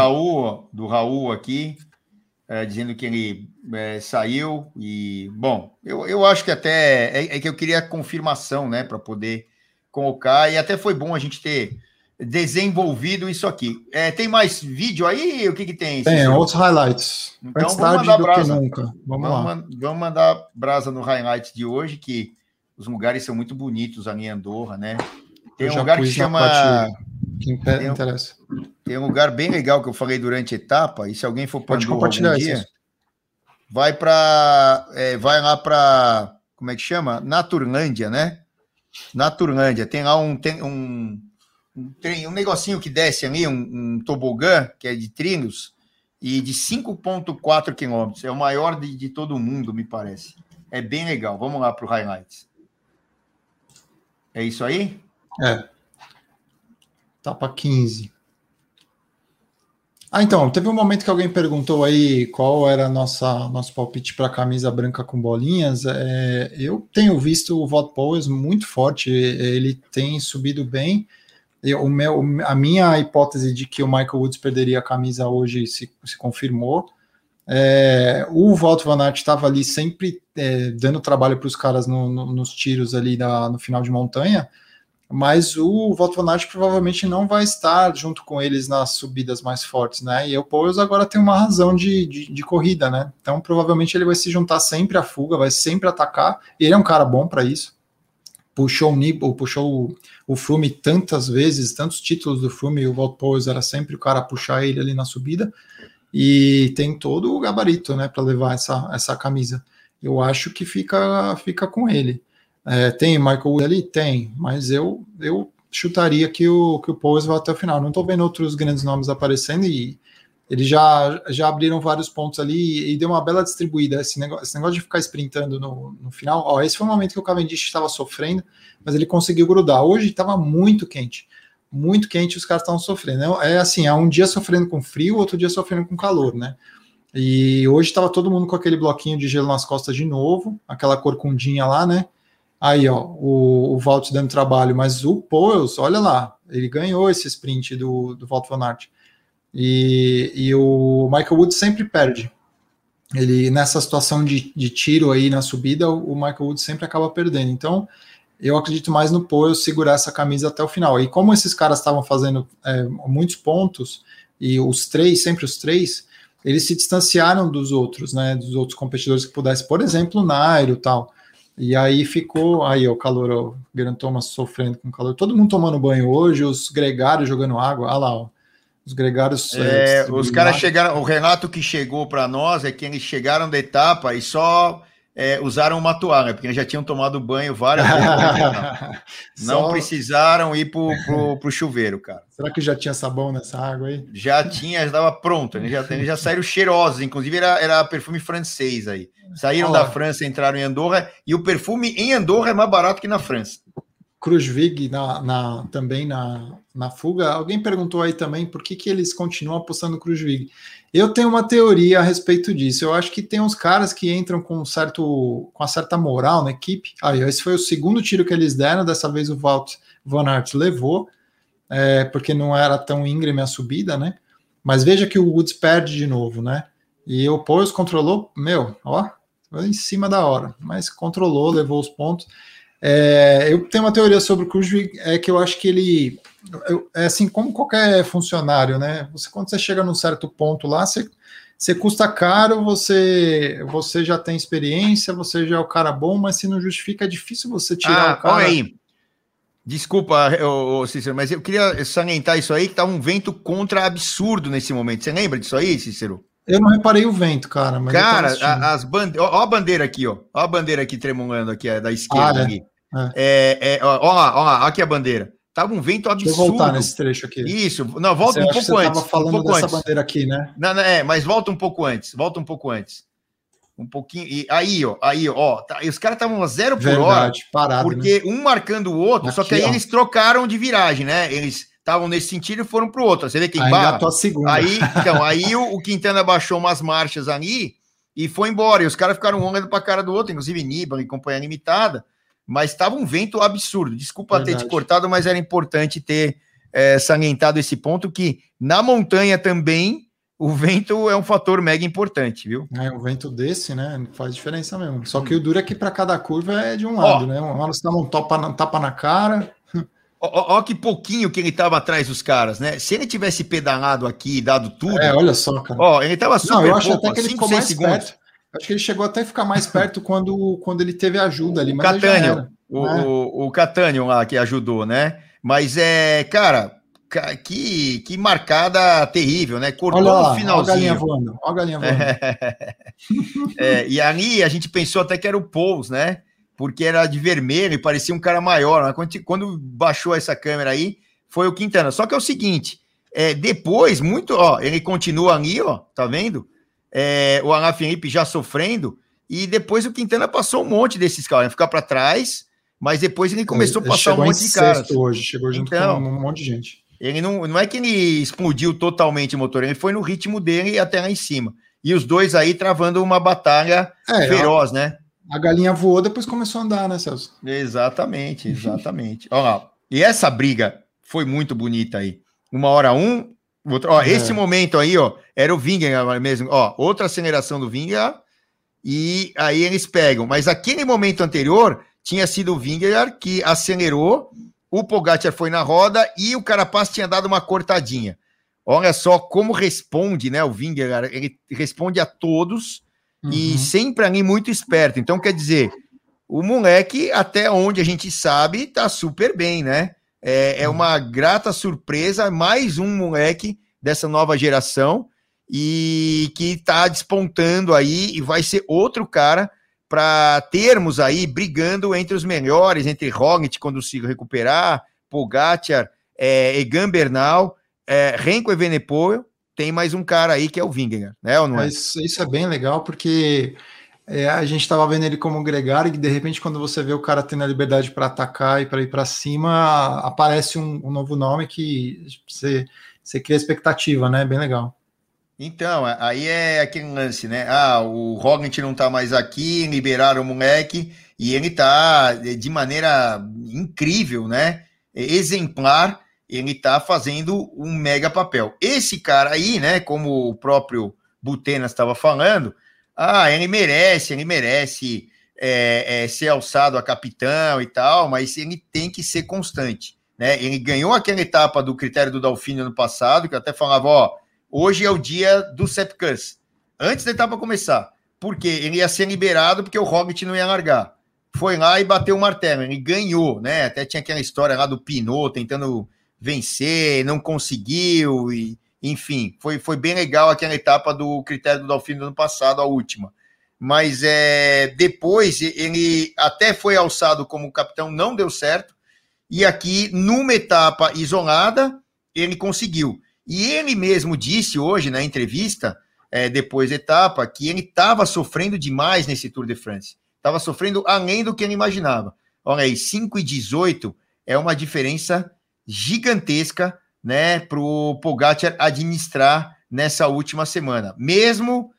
Raul aqui, dizendo que ele saiu e, bom, eu acho que até é que eu queria confirmação, né, para poder colocar, e até foi bom a gente ter desenvolvido isso aqui. Tem mais vídeo aí? O que tem? Tem, outros highlights. Então, antes tarde do que nunca. Vamos mandar brasa no highlight de hoje, que os lugares são muito bonitos ali em Andorra, né? Tem um lugar que chama... interessa. Tem um lugar bem legal que eu falei durante a etapa, e se alguém for para Andorra algum dia, vai lá para... Como é que chama? Naturlândia, né? Naturlândia. Tem lá um negocinho que desce ali, um tobogã, que é de trilhos, e de 5,4 quilômetros. É o maior de todo o mundo, me parece. É bem legal. Vamos lá para o highlights. É isso aí? Etapa 15. Então, teve um momento que alguém perguntou aí qual era nosso palpite para a camisa branca com bolinhas. Eu tenho visto o Wout Poels muito forte, ele tem subido bem. A minha hipótese de que o Michael Woods perderia a camisa hoje se confirmou. O Wout van Aert estava ali sempre dando trabalho para os caras nos tiros ali no final de montanha, mas o Wout van Aert provavelmente não vai estar junto com eles nas subidas mais fortes, né? E o Poels agora tem uma razão de corrida, né? Então provavelmente ele vai se juntar sempre à fuga, vai sempre atacar. Ele é um cara bom para isso. Puxou o Froome tantas vezes, tantos títulos do Froome, e o Wout Poels era sempre o cara a puxar ele ali na subida. E tem todo o gabarito, né, para levar essa camisa. Eu acho que fica com ele. Tem Michael Woods ali? Tem, mas eu chutaria que o Poels vai até o final. Não estou vendo outros grandes nomes aparecendo e eles já abriram vários pontos ali e deu uma bela distribuída. Esse negócio de ficar sprintando no final, esse foi o momento que o Cavendish estava sofrendo, mas ele conseguiu grudar. Hoje estava muito quente, os caras estavam sofrendo. É assim, um dia sofrendo com frio, outro dia sofrendo com calor, né? E hoje estava todo mundo com aquele bloquinho de gelo nas costas de novo, aquela corcundinha lá, né? Aí, o Wout dando trabalho, mas o Poels, olha lá, ele ganhou esse sprint do Wout van Aert. E o Michael Woods sempre perde. Ele, nessa situação de tiro aí na subida, o Michael Woods sempre acaba perdendo. Então, eu acredito mais no Poels segurar essa camisa até o final. E como esses caras estavam fazendo muitos pontos, e sempre os três, eles se distanciaram dos outros, né? Dos outros competidores que pudessem, por exemplo, o Nairo e tal. E aí ficou, o calor, o Geraint Thomas sofrendo com calor, todo mundo tomando banho hoje, os gregários jogando água, olha lá, os gregários... os caras chegaram, o relato que chegou para nós é que eles chegaram da etapa e só usaram uma toalha, porque eles já tinham tomado banho várias vezes. Não precisaram ir pro chuveiro, cara. Será que já tinha sabão nessa água aí? Já tinha, já estava pronto, eles já saíram cheirosos, inclusive era perfume francês aí. Saíram da França, entraram em Andorra, e o perfume em Andorra é mais barato que na França. Krujvig também na fuga. Alguém perguntou aí também por que eles continuam apostando no Krujvig. Eu tenho uma teoria a respeito disso. Eu acho que tem uns caras que entram com uma certa moral na equipe. Esse foi o segundo tiro que eles deram, dessa vez o Wout van Aert levou, porque não era tão íngreme a subida, né? Mas veja que o Woods perde de novo, né? E o Poels controlou, em cima da hora, mas controlou, levou os pontos. Eu tenho uma teoria sobre o Krujvig, que eu acho que ele é assim como qualquer funcionário, né? Quando você chega num certo ponto lá, você custa caro, você já tem experiência, você já é o cara bom, mas se não justifica, é difícil você tirar o cara. Olha aí. Desculpa, Cícero, mas eu queria salientar isso aí, que tá um vento contra absurdo nesse momento. Você lembra disso aí, Cícero? Eu não reparei o vento, cara. Mas cara, ó a bandeira aqui, ó. Ó a bandeira aqui tremulando aqui, da esquerda aqui. Ó lá, aqui a bandeira. Tava um vento absurdo. Deixa eu voltar nesse trecho aqui. Isso, não, volta um pouco antes. Tava falando dessa bandeira aqui, né? Não, mas volta um pouco antes. Um pouquinho. E aí, ó. E os caras estavam a 0 por hora. Parado, porque um marcando o outro, só que aí eles trocaram de viragem, né? Eles estavam nesse sentido e foram para o outro. Você vê quem barra? Aí o Quintana baixou umas marchas ali e foi embora. E os caras ficaram um olhando para a cara do outro, inclusive Nibali, companhia limitada. Mas estava um vento absurdo. Desculpa ter te cortado, mas era importante ter salientado esse ponto, que na montanha também o vento é um fator mega importante, viu? Um vento desse, né? Faz diferença mesmo. Só que o duro é que para cada curva é de um lado, né? Uma hora você dá um tapa na cara. Ó que pouquinho que ele estava atrás dos caras, né? Se ele tivesse pedalado aqui e dado tudo... olha só, cara. Ele estava super eu acho até que ele ficou mais perto. Acho que ele chegou até a ficar mais perto quando ele teve ajuda ali. Mas o Catânio lá que ajudou, né? Mas cara, que marcada terrível, né? Cortou no finalzinho. Olha a galinha voando. E ali a gente pensou até que era o Poels, né? Porque era de vermelho e parecia um cara maior. Né? Quando baixou essa câmera aí, foi o Quintana. Só que é o seguinte, depois, ele continua ali, ó, tá vendo? O Alaphilippe já sofrendo, e depois o Quintana passou um monte desses caras, ficar para trás, mas depois ele começou a passar um monte de caras. Hoje, chegou junto com um monte de gente. Ele não é que ele explodiu totalmente o motor, ele foi no ritmo dele até lá em cima. E os dois aí travando uma batalha feroz, né? A galinha voou, depois começou a andar, né, Celso? Exatamente. Olha lá. E essa briga foi muito bonita aí. Uma hora outra. Ó, esse momento aí, ó, era o Vingegaard mesmo. Ó, outra aceleração do Vingegaard. E aí eles pegam. Mas aquele momento anterior tinha sido o Vingegaard que acelerou, o Pogacar foi na roda e o Carapaz tinha dado uma cortadinha. Olha só como responde, né, o Vingegaard. Ele responde a todos e sempre ali muito esperto. Então, quer dizer, o moleque, até onde a gente sabe, tá super bem, né? É uma grata surpresa, mais um moleque dessa nova geração e que está despontando aí e vai ser outro cara para termos aí brigando entre os melhores, entre Roglic quando se recuperar, Pogacar, Egan Bernal, Remco Evenepoel, tem mais um cara aí que é o Vingegaard, né, ou não é? Isso é bem legal, porque a gente estava vendo ele como gregário e de repente quando você vê o cara tendo a liberdade para atacar e para ir para cima, aparece um novo nome que você cria expectativa, né? Bem legal. Então, aí é aquele lance, né? O Roglic não tá mais aqui, liberaram o moleque, e ele tá de maneira incrível, né? Exemplar, ele tá fazendo um mega papel. Esse cara aí, né? Como o próprio Butenas estava falando, ele merece ser alçado a capitão e tal, mas ele tem que ser constante, né? Ele ganhou aquela etapa do critério do Dauphiné ano passado, que eu até falava, hoje é o dia do Sepp Kuss, antes da etapa começar, porque ele ia ser liberado porque o Roglic não ia largar. Foi lá e bateu o martelo, ele ganhou, né? Até tinha aquela história lá do Pinot tentando vencer, não conseguiu, e enfim, foi bem legal aquela etapa do critério do Dauphiné do ano passado, a última. Mas depois ele até foi alçado como capitão, não deu certo, e aqui, numa etapa isolada, ele conseguiu. E ele mesmo disse hoje, na entrevista, depois da etapa, que ele estava sofrendo demais nesse Tour de France. Estava sofrendo além do que ele imaginava. Olha aí, 5,18 é uma diferença gigantesca, né, para o Pogacar administrar nessa última semana. Mesmo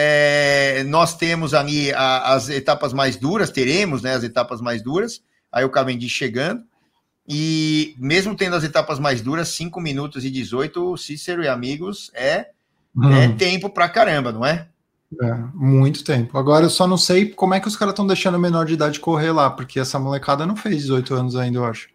nós temos ali as etapas mais duras, teremos, né, as etapas mais duras, aí o Cavendish chegando, e mesmo tendo as etapas mais duras, 5 minutos e 18, Cícero e amigos, é tempo pra caramba, não é? Muito tempo. Agora eu só não sei como é que os caras estão deixando o menor de idade correr lá, porque essa molecada não fez 18 anos ainda, eu acho.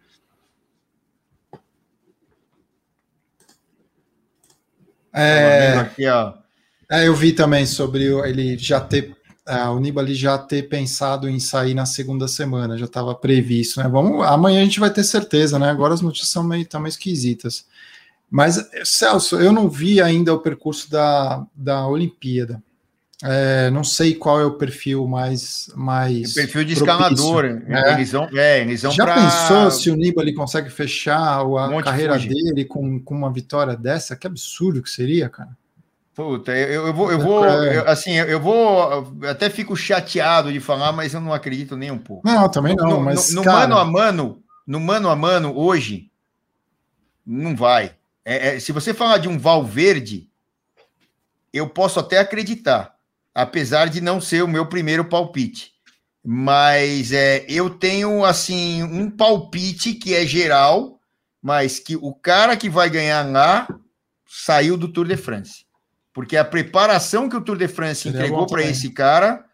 Aqui, ó. Eu vi também sobre ele já ter o Nibali já ter pensado em sair na segunda semana, já estava previsto, né? Amanhã a gente vai ter certeza, né? Agora as notícias estão meio esquisitas. Mas, Celso, eu não vi ainda o percurso da Olimpíada. Não sei qual é o perfil mais o perfil de escalador. Eles vão já pensou se o Nibali consegue fechar a carreira dele com uma vitória dessa? Que absurdo que seria, cara. Puta, eu até fico chateado de falar, mas eu não acredito nem um pouco. Não, também não, mas no mano a mano hoje não vai. Se você falar de um Valverde, eu posso até acreditar, apesar de não ser o meu primeiro palpite. Mas eu tenho assim um palpite que é geral, mas que o cara que vai ganhar lá saiu do Tour de France. Porque a preparação que o Tour de France entregou para esse cara,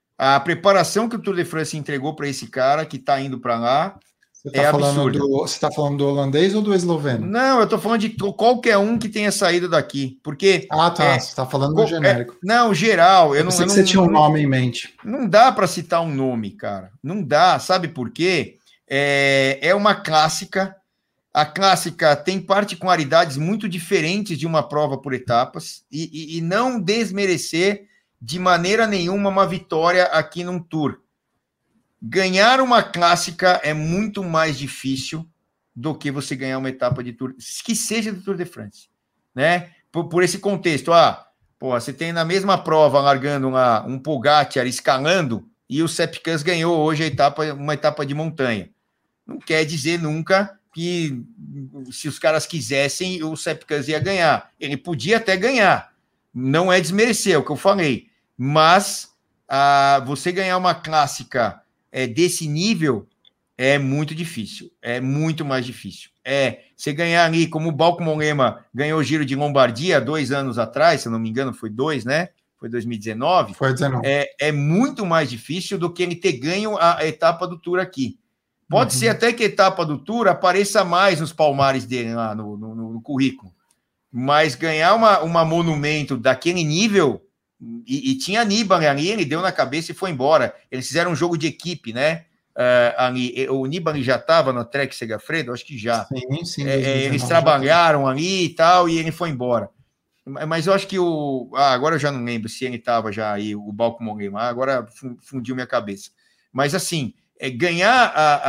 que está indo para lá, absurda. Você está falando do holandês ou do esloveno? Não, eu estou falando de qualquer um que tenha saído daqui. Porque. Você está falando do genérico. Não, geral. Eu não sei que você tinha um nome em mente. Não dá para citar um nome, cara. Não dá. Sabe por quê? É uma clássica. A clássica tem particularidades muito diferentes de uma prova por etapas e não desmerecer de maneira nenhuma uma vitória aqui num Tour. Ganhar uma clássica é muito mais difícil do que você ganhar uma etapa de Tour, que seja do Tour de France, né? Por esse contexto, você tem na mesma prova largando um Pogacar escalando e o Sepp Kuss ganhou hoje uma etapa de montanha. Não quer dizer nunca que se os caras quisessem, o Sepkus ia ganhar. Ele podia até ganhar, não é desmerecer, é o que eu falei, mas você ganhar uma clássica desse nível é muito difícil, é muito mais difícil. Você ganhar ali, como o Bauke Mollema ganhou o Giro de Lombardia 2 anos atrás, se eu não me engano, foi 2, né? Foi 2019. Foi 19. É muito mais difícil do que ele ter ganho a etapa do Tour aqui. Pode ser até que a etapa do Tour apareça mais nos palmares dele lá no currículo, mas ganhar uma monumento daquele nível, e tinha Nibali ali, ele deu na cabeça e foi embora. Eles fizeram um jogo de equipe, né? Ali, o Nibali já estava no Trek Segafredo, acho que já. Sim, eles trabalharam ali e tal, e ele foi embora. Mas eu acho que agora eu já não lembro se ele estava já aí, o Bauke Mollema, agora fundiu minha cabeça. Mas assim, ganhar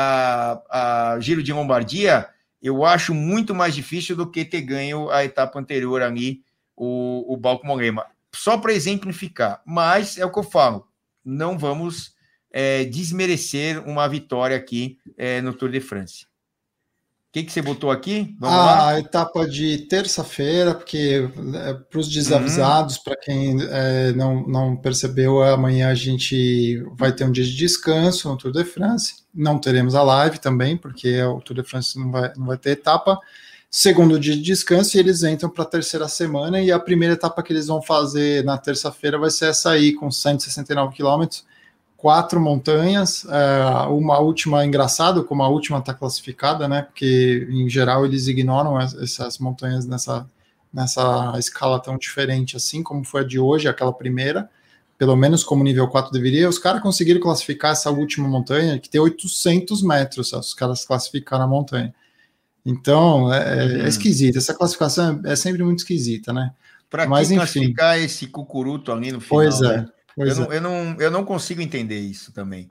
a Giro de Lombardia, eu acho muito mais difícil do que ter ganho a etapa anterior ali, o Bauke Mollema. Só para exemplificar, mas é o que eu falo, não vamos desmerecer uma vitória aqui no Tour de France. O que você botou aqui? Vamos lá. A etapa de terça-feira, porque para os desavisados, para quem não percebeu, amanhã a gente vai ter um dia de descanso no Tour de France. Não teremos a live também, porque o Tour de France não vai ter etapa. Segundo dia de descanso, e eles entram para a terceira semana, e a primeira etapa que eles vão fazer na terça-feira vai ser essa aí, com 169 quilômetros, 4 montanhas, uma última engraçado, como a última está classificada, né? Porque em geral eles ignoram essas montanhas nessa escala tão diferente assim, como foi a de hoje, aquela primeira, pelo menos como nível 4 deveria. Os caras conseguiram classificar essa última montanha, que tem 800 metros, os caras classificaram a montanha. Então, é esquisito, essa classificação é sempre muito esquisita, né? Para que classificar esse cucuruto ali no final? Pois é. Né? Eu não consigo entender isso também.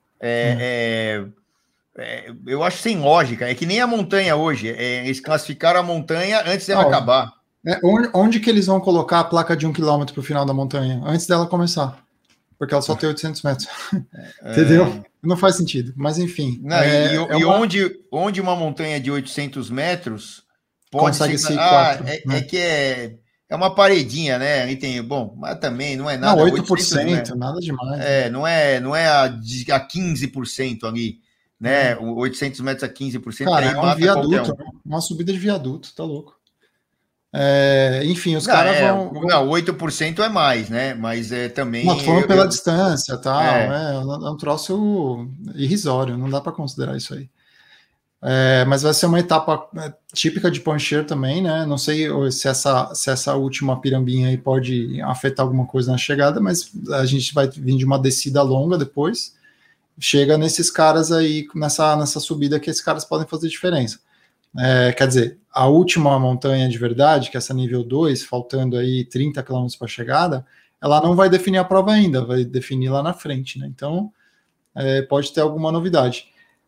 Eu acho sem lógica. É que nem a montanha hoje. Eles classificaram a montanha antes dela acabar. Onde que eles vão colocar a placa de 1 km para o final da montanha? Antes dela começar. Porque ela só tem 800 metros. Entendeu? Não faz sentido. Mas, enfim. Onde uma montanha de 800 metros pode ser 4. É uma paredinha, né? Ali tem, mas também não é nada. Não, 8%, nada demais. Não é a 15% ali, né? 800 metros a 15%. Cara, é um viaduto, uma subida de viaduto, tá louco. Enfim, os caras vão... Não, 8% é mais, né? Mas também... Não, tô falando pela distância, tal. É um troço irrisório, não dá para considerar isso aí. Mas vai ser uma etapa típica de Pancher também, né? Não sei se essa última pirambinha aí pode afetar alguma coisa na chegada, mas a gente vai vir de uma descida longa depois. Chega nesses caras aí, nessa subida que esses caras podem fazer diferença. Quer dizer, a última montanha de verdade, que é essa nível 2, faltando aí 30 km para a chegada, ela não vai definir a prova ainda, vai definir lá na frente, né? Então, pode ter alguma novidade.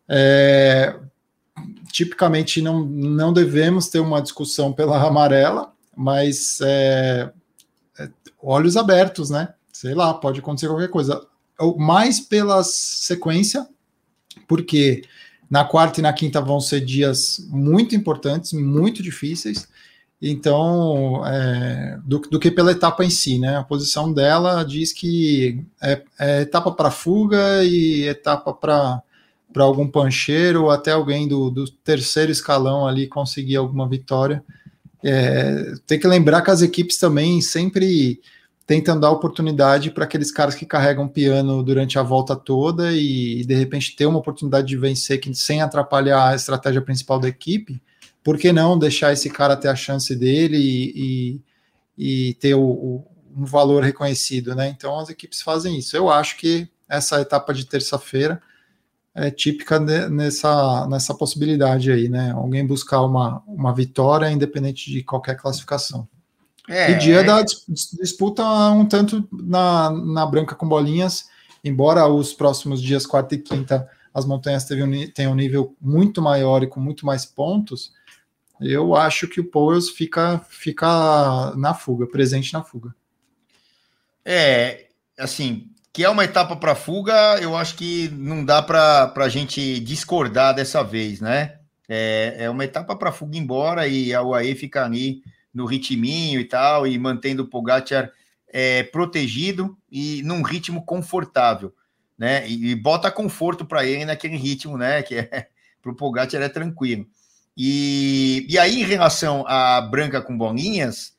Tipicamente não devemos ter uma discussão pela amarela, mas olhos abertos, né? Sei lá, pode acontecer qualquer coisa. Mais pela sequência, porque na quarta e na quinta vão ser dias muito importantes, muito difíceis, então, do que pela etapa em si, né? A posição dela diz que é etapa para fuga e etapa para algum pancheiro ou até alguém do terceiro escalão ali conseguir alguma vitória. Tem que lembrar que as equipes também sempre tentam dar oportunidade para aqueles caras que carregam piano durante a volta toda e de repente ter uma oportunidade de vencer sem atrapalhar a estratégia principal da equipe. Por que não deixar esse cara ter a chance dele e ter um valor reconhecido, né? Então as equipes fazem isso. Eu acho que essa etapa de terça-feira é típica nessa possibilidade aí, né? Alguém buscar uma vitória independente de qualquer classificação. E dia da disputa um tanto na branca com bolinhas, embora os próximos dias, quarta e quinta, as montanhas tenham um nível muito maior e com muito mais pontos, eu acho que o Powells fica na fuga, presente na fuga. Assim, que é uma etapa para fuga, eu acho que não dá para a gente discordar dessa vez, né? É uma etapa para a fuga embora e a UAE ficar ali no ritminho e tal, e mantendo o Pogacar protegido e num ritmo confortável, né? E bota conforto para ele naquele ritmo, né? Que para o Pogacar é tranquilo. E aí, em relação à branca com bolinhas,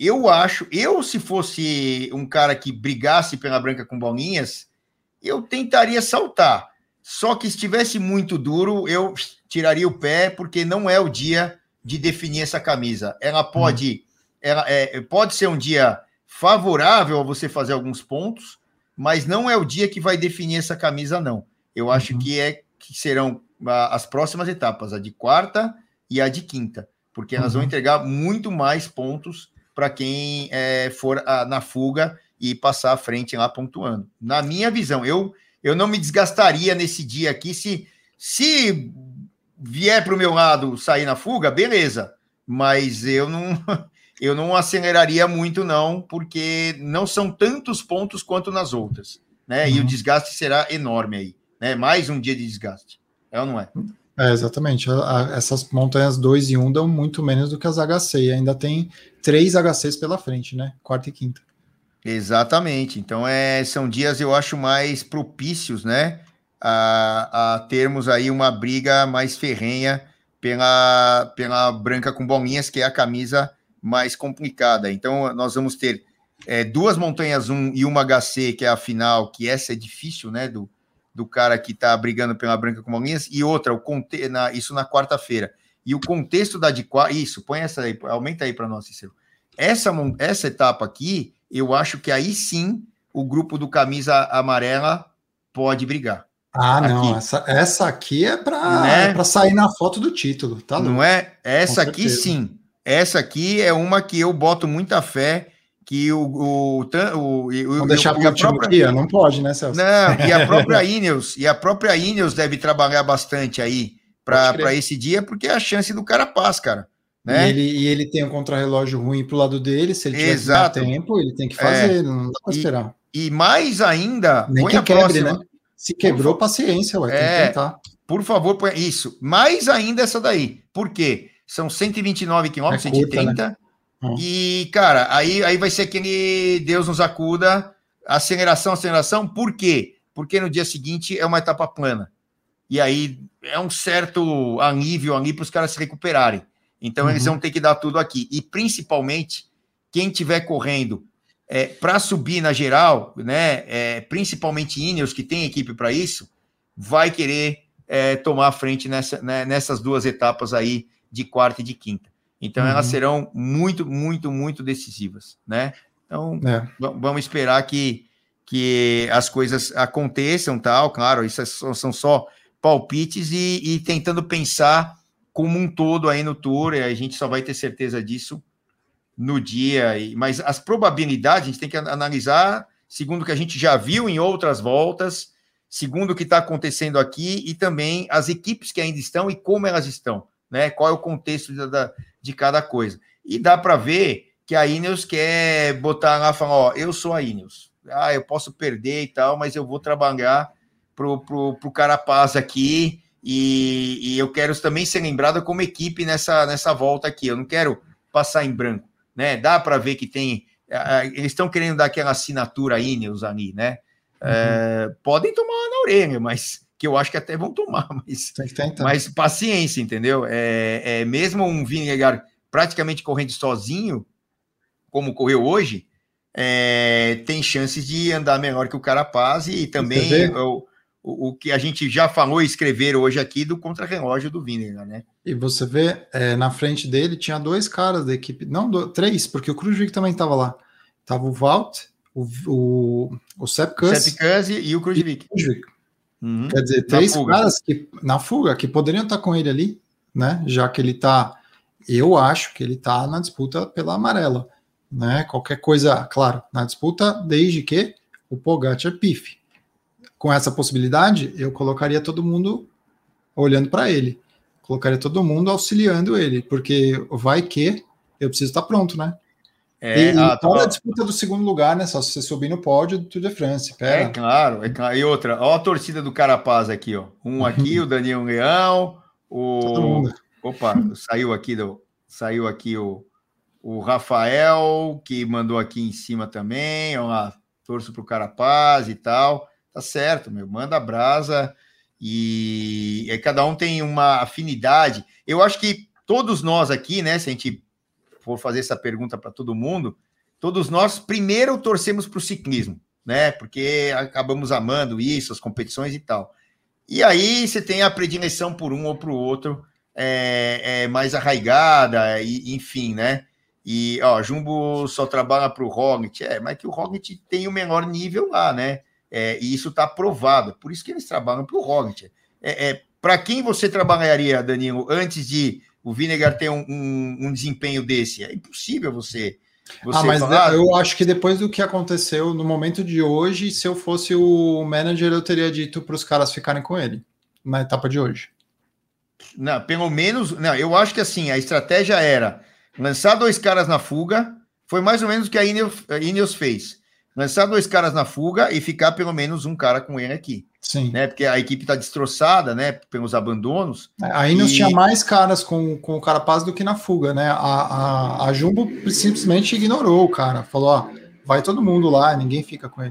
eu se fosse um cara que brigasse pela branca com bolinhas, eu tentaria saltar. Só que se estivesse muito duro, eu tiraria o pé, porque não é o dia de definir essa camisa. Ela pode ser um dia favorável a você fazer alguns pontos, mas não é o dia que vai definir essa camisa, não. Eu acho que serão as próximas etapas, a de quarta e a de quinta, porque elas vão entregar muito mais pontos para quem for na fuga e passar à frente lá pontuando. Na minha visão, eu não me desgastaria nesse dia aqui. Se vier para o meu lado sair na fuga, beleza, mas eu não aceleraria muito, não, porque não são tantos pontos quanto nas outras, né? E o desgaste será enorme aí, né? Mais um dia de desgaste, é ou não é? Exatamente. Essas montanhas 2 e 1 dão muito menos do que as HC, e ainda tem 3 HCs pela frente, né? Quarta e quinta. Exatamente. Então, são dias, eu acho, mais propícios, né? A termos aí uma briga mais ferrenha pela branca com bolinhas, que é a camisa mais complicada. Então, nós vamos ter 2 montanhas 1 e uma HC, que é a final, que essa é difícil, né? Do cara que está brigando pela branca com bolinhas, e outra, isso na quarta-feira. E o contexto da de quarta. Isso, põe essa aí, aumenta aí para nós, Cícero. Essa etapa aqui, eu acho que aí sim o grupo do camisa amarela pode brigar. Não, essa aqui é para sair na foto do título, tá louco? Não é? Essa aqui sim. Essa aqui é uma que eu boto muita fé que Vamos deixar para o último dia? Não pode, né, Celso? Não, e a própria Ineos deve trabalhar bastante aí para esse dia, porque é a chance do Carapaz, cara. Né? E ele tem um contrarrelógio ruim pro lado dele, se ele tiver mais tempo, ele tem que fazer, não dá para esperar. E mais ainda, nem que quebre, né? Se quebrou, paciência, tem que tentar. Por favor, põe isso. Mais ainda essa daí. Por quê? São 129 quilômetros, 130. Né? E, cara, aí vai ser aquele Deus nos acuda, aceleração. Por quê? Porque no dia seguinte é uma etapa plana. E aí é um certo alívio ali para os caras se recuperarem. Então, eles vão ter que dar tudo aqui. E, principalmente, quem estiver correndo para subir na geral, né, principalmente Ineos, que tem equipe para isso, vai querer tomar a frente nessas 2 etapas aí, de quarta e de quinta. Então, elas serão muito, muito, muito decisivas, né? Então, vamos esperar que as coisas aconteçam, tal. Claro, isso são só palpites e tentando pensar como um todo aí no Tour, e a gente só vai ter certeza disso no dia. Mas as probabilidades a gente tem que analisar segundo o que a gente já viu em outras voltas, segundo o que está acontecendo aqui, e também as equipes que ainda estão e como elas estão, né? Qual é o contexto de cada coisa. E dá para ver que a Ineos quer botar lá e falar, eu sou a Ineos. Eu posso perder e tal, mas eu vou trabalhar pro Carapaz aqui, e eu quero também ser lembrado como equipe nessa volta aqui. Eu não quero passar em branco, né? Dá para ver que tem... Eles estão querendo dar aquela assinatura Ineos ali, né? Podem tomar na orelha, mas que eu acho que até vão tomar, mas paciência, entendeu? Mesmo um Vingegaard praticamente correndo sozinho, como correu hoje, tem chances de andar melhor que o Carapaz, e também o que a gente já falou e escreveram hoje aqui do contrarrelógio do Vingegaard, né? E você vê, na frente dele tinha 2 caras da equipe, não, 3, porque o Kruijswijk também estava lá. Tava o Wout, o Sepp Kuss e o Kruijswijk. Quer dizer, 3 caras que na fuga, que poderiam estar com ele ali, né? Já que ele tá, eu acho que ele tá na disputa pela amarela, né? Qualquer coisa, claro, na disputa, desde que o Pogacar pife. Com essa possibilidade, eu colocaria todo mundo olhando para ele, colocaria todo mundo auxiliando ele, porque vai que eu preciso estar pronto, né? Toda a disputa do segundo lugar, né? Só se você subir no pódio do Tour de France. Pera. É claro. E outra, ó a torcida do Carapaz aqui, ó. Um aqui, o Daniel Leão, Todo mundo. Opa, saiu aqui o Rafael, que mandou aqui em cima também. Vamos lá, torço pro Carapaz e tal. Tá certo, meu, manda brasa. E cada um tem uma afinidade. Eu acho que todos nós aqui, né, se a gente for fazer essa pergunta para todo mundo, todos nós primeiro torcemos para o ciclismo, né, porque acabamos amando isso, as competições e tal. E aí você tem a predileção por um ou para o outro, mais arraigada, enfim, né? E, ó, Jumbo só trabalha para o Roglic, mas que o Roglic tem o menor nível lá, né? E isso está provado, por isso que eles trabalham para o Roglic. Para quem você trabalharia, Danilo, antes de o Vingegaard ter um desempenho desse? É impossível você mas falar... eu acho que depois do que aconteceu no momento de hoje, se eu fosse o manager, eu teria dito para os caras ficarem com ele na etapa de hoje. Não, pelo menos, não, eu acho que assim, a estratégia era lançar 2 caras na fuga, foi mais ou menos o que a Ineos fez. Lançar 2 caras na fuga e ficar pelo menos um cara com ele aqui. Sim. Né? Porque a equipe está destroçada, né? Pelos abandonos. A Ineos tinha mais caras com o Carapaz do que na fuga, né? A Jumbo simplesmente ignorou o cara. Falou, ó, vai todo mundo lá, ninguém fica com ele.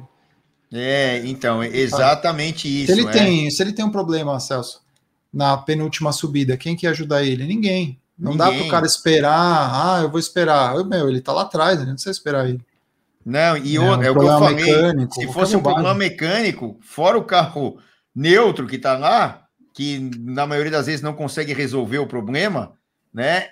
Então, exatamente isso. Se ele tem um problema, Celso, na penúltima subida, quem que ajuda ele? Ninguém. Não dá para o cara esperar, eu vou esperar. Ele tá lá atrás, não precisa esperar ele. Não, e é o que eu falei, se fosse um problema mecânico, fora o carro neutro que tá lá, que na maioria das vezes não consegue resolver o problema, né?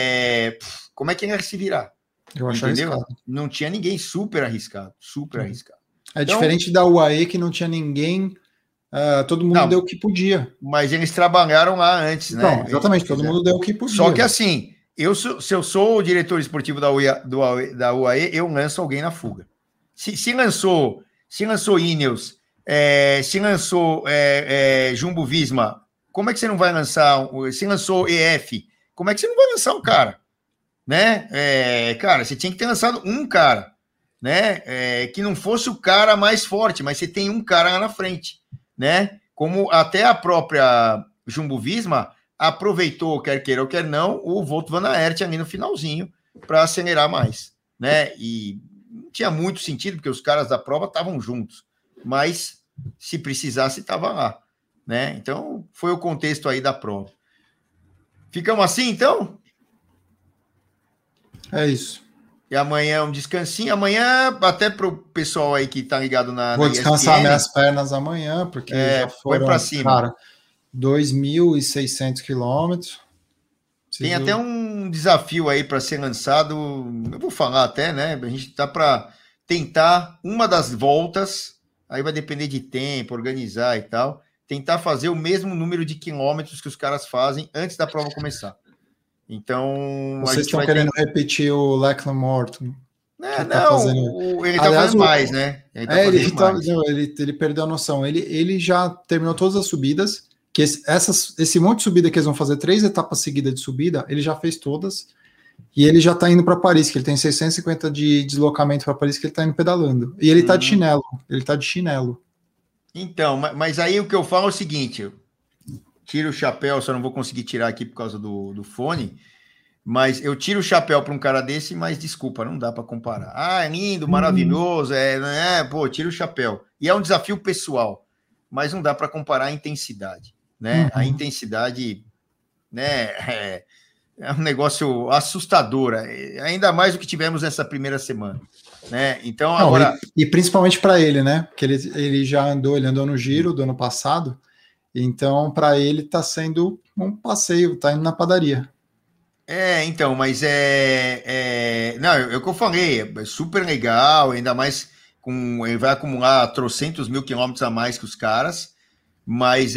Como é que ele ia se virar? Eu acho arriscado. Não tinha ninguém, super arriscado. Então, diferente da UAE, que não tinha ninguém, todo mundo deu o que podia. Mas eles trabalharam lá antes, né? Não, exatamente, todo mundo deu o que podia. Só que assim, se eu sou o diretor esportivo da UAE, eu lanço alguém na fuga. Se lançou Ineos, se lançou Jumbo Visma, como é que você não vai lançar? Se lançou EF, como é que você não vai lançar um cara? Né? Cara, você tinha que ter lançado um cara, né? Que não fosse o cara mais forte, mas você tem um cara lá na frente, né? Como até a própria Jumbo Visma aproveitou, quer queira ou quer não, o Wout van Aert ali no finalzinho para acelerar mais, né? E não tinha muito sentido, porque os caras da prova estavam juntos, mas se precisasse, estava lá, né? Então, foi o contexto aí da prova. Ficamos assim, então? É isso. E amanhã é um descansinho. Amanhã, até para o pessoal aí que está ligado na Vou descansar minhas pernas amanhã, porque já foram, para cima. Cara, 2.600 quilômetros. Tem até um desafio aí para ser lançado, eu vou falar até, né? A gente tá para tentar uma das voltas, aí vai depender de tempo, organizar e tal, tentar fazer o mesmo número de quilômetros que os caras fazem antes da prova começar. Então, vocês estão querendo repetir o Lachlan Morton? Ele tá fazendo mais, né? Ele perdeu a noção. Ele já terminou todas as subidas, que esse monte de subida que eles vão fazer 3 etapas seguidas de subida, ele já fez todas, e ele já tá indo para Paris, que ele tem 650 de deslocamento para Paris, que ele tá indo pedalando. E ele tá de chinelo. Então, mas aí o que eu falo é o seguinte, tiro o chapéu, só não vou conseguir tirar aqui por causa do fone, mas eu tiro o chapéu para um cara desse, mas desculpa, não dá para comparar. É lindo, maravilhoso, tiro o chapéu. E é um desafio pessoal, mas não dá para comparar a intensidade, né? A intensidade, né, é um negócio assustador, ainda mais do que tivemos nessa primeira semana, né? Então, agora... E principalmente para ele, né? Porque ele andou no Giro do ano passado, então para ele tá sendo um passeio, tá indo na padaria. Então, mas não, é o que eu falei, é super legal, ainda mais ele vai acumular trocentos mil quilômetros a mais que os caras, mas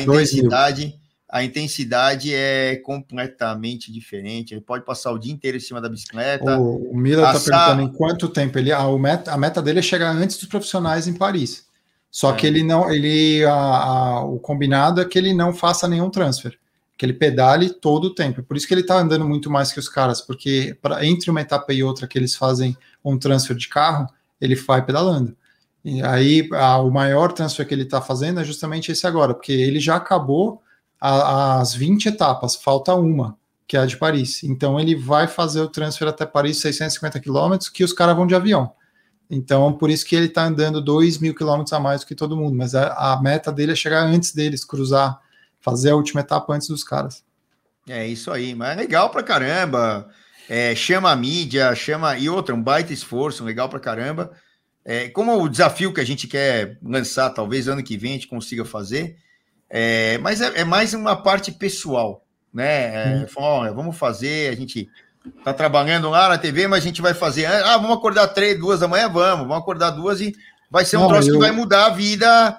a intensidade é completamente diferente. Ele pode passar o dia inteiro em cima da bicicleta. O Miller está perguntando em quanto tempo a meta dele é chegar antes dos profissionais em Paris. Só que o combinado é que ele não faça nenhum transfer, que ele pedale todo o tempo. Por isso que ele está andando muito mais que os caras, porque entre uma etapa e outra que eles fazem um transfer de carro, ele vai pedalando. E aí o maior transfer que ele está fazendo é justamente esse agora, porque ele já acabou as 20 etapas, falta uma, que é a de Paris. Então ele vai fazer o transfer até Paris, 650 quilômetros, que os caras vão de avião. Então, por isso que ele está andando 2.000 quilômetros a mais do que todo mundo, mas a meta dele é chegar antes deles, cruzar, fazer a última etapa antes dos caras. É isso aí, mas é legal pra caramba. Chama a mídia, e outra, um baita esforço, legal pra caramba. Como o desafio que a gente quer lançar, talvez ano que vem a gente consiga fazer, mas é mais uma parte pessoal, né? Olha, vamos fazer, a gente tá trabalhando lá na TV, mas a gente vai fazer, vamos acordar 2 da manhã, vamos acordar 2 e vai ser um troço que vai mudar a vida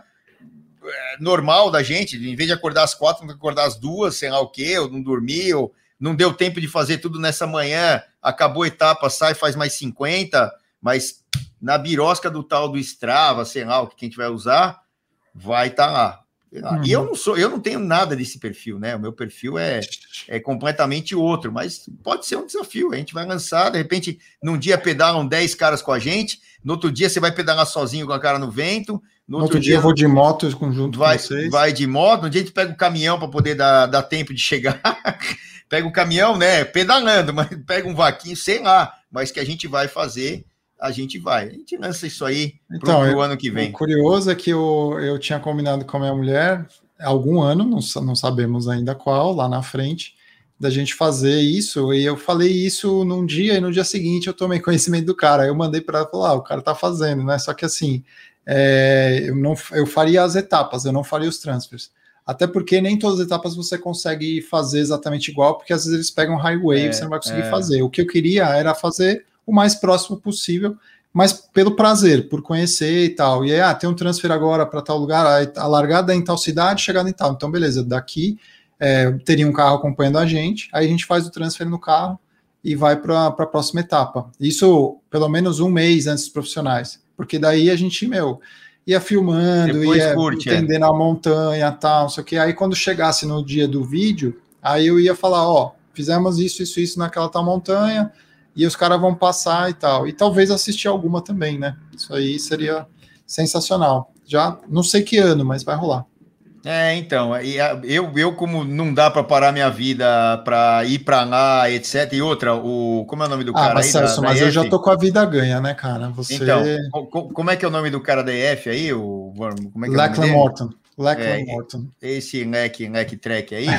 normal da gente, em vez de acordar às 4, acordar às 2, sei lá o quê, ou não dormir, ou não deu tempo de fazer tudo nessa manhã, acabou a etapa, sai, faz mais 50, mas na birosca do tal do Strava, sei lá, o que a gente vai usar, vai estar lá. E eu não tenho nada desse perfil, né? O meu perfil é completamente outro, mas pode ser um desafio. A gente vai lançar, de repente, num dia pedalam 10 caras com a gente, no outro dia você vai pedalar sozinho com a cara no vento, no outro dia eu vou de moto junto com vocês. Vai de moto, no dia a gente pega o caminhão para poder dar tempo de chegar, pega o caminhão, né? Pedalando, mas pega um vaquinho, sei lá, mas que a gente vai fazer. A gente lança isso aí pro ano que vem. O curioso é que eu tinha combinado com a minha mulher há algum ano, não sabemos ainda qual, lá na frente, da gente fazer isso, e eu falei isso num dia, e no dia seguinte eu tomei conhecimento do cara, eu mandei para ela falar, o cara tá fazendo, né? Só que assim, eu faria as etapas, eu não faria os transfers. Até porque nem todas as etapas você consegue fazer exatamente igual, porque às vezes eles pegam highway e você não vai conseguir fazer. O que eu queria era fazer o mais próximo possível, mas pelo prazer, por conhecer e tal. E aí, tem um transfer agora para tal lugar, a largada é em tal cidade, chegada em tal. Então, beleza, daqui teria um carro acompanhando a gente, aí a gente faz o transfer no carro e vai para a próxima etapa. Isso pelo menos um mês antes dos profissionais, porque daí a gente, ia filmando, depois ia entendendo a montanha e tal, não sei o que. Aí quando chegasse no dia do vídeo, aí eu ia falar, fizemos isso naquela tal montanha, e os caras vão passar e tal. E talvez assistir alguma também, né? Isso aí seria sensacional. Já não sei que ano, mas vai rolar. Então, eu como não dá para parar minha vida para ir para lá, etc. E outra, como é o nome do cara mas aí? Celso, mas eu já tô com a vida ganha, né, cara? Você... Então, como é que é o nome do cara da EF aí? Como é que é Lachlan Morton. Lachlan Morton. Esse Leque Trek aí.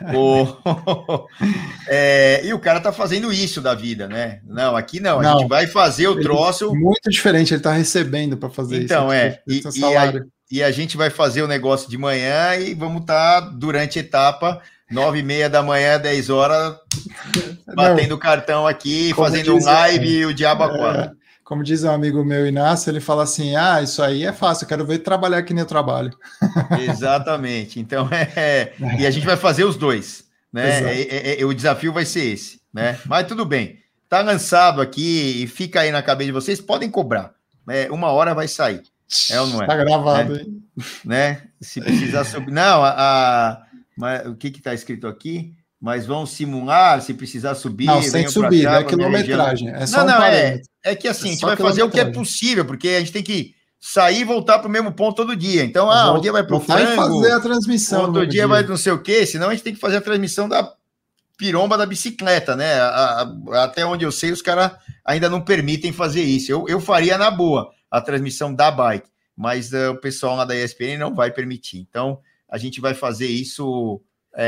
E o cara tá fazendo isso da vida, né? Não, aqui não. A gente vai fazer o troço. Muito diferente, ele tá recebendo para fazer isso. Então, e a gente vai fazer o negócio de manhã e vamos estar durante a etapa, 9h30 da manhã, 10 horas, batendo cartão aqui, fazendo um live e o diabo a quatro. Como diz um amigo meu, Inácio, ele fala assim, isso aí é fácil, eu quero ver trabalhar que nem eu trabalho. Exatamente. Então, e a gente vai fazer os dois, né? O desafio vai ser esse, né? Mas tudo bem. Tá lançado aqui e fica aí na cabeça de vocês, podem cobrar. 1 hora vai sair. Ou não é? Tá gravado, hein? Né? Se precisar subir. Não, mas o que está escrito aqui? Mas vão simular, se precisar subir. Não, sem subir, é quilometragem. É só que assim, a gente vai fazer o que é possível, porque a gente tem que sair e voltar para o mesmo ponto todo dia. Então, um dia vai para o frango, fazer a transmissão. Outro dia vai não sei o quê, senão a gente tem que fazer a transmissão da piromba da bicicleta, né? Até onde eu sei, os caras ainda não permitem fazer isso. Eu faria na boa a transmissão da bike, mas o pessoal lá da ESPN não vai permitir. Então, a gente vai fazer isso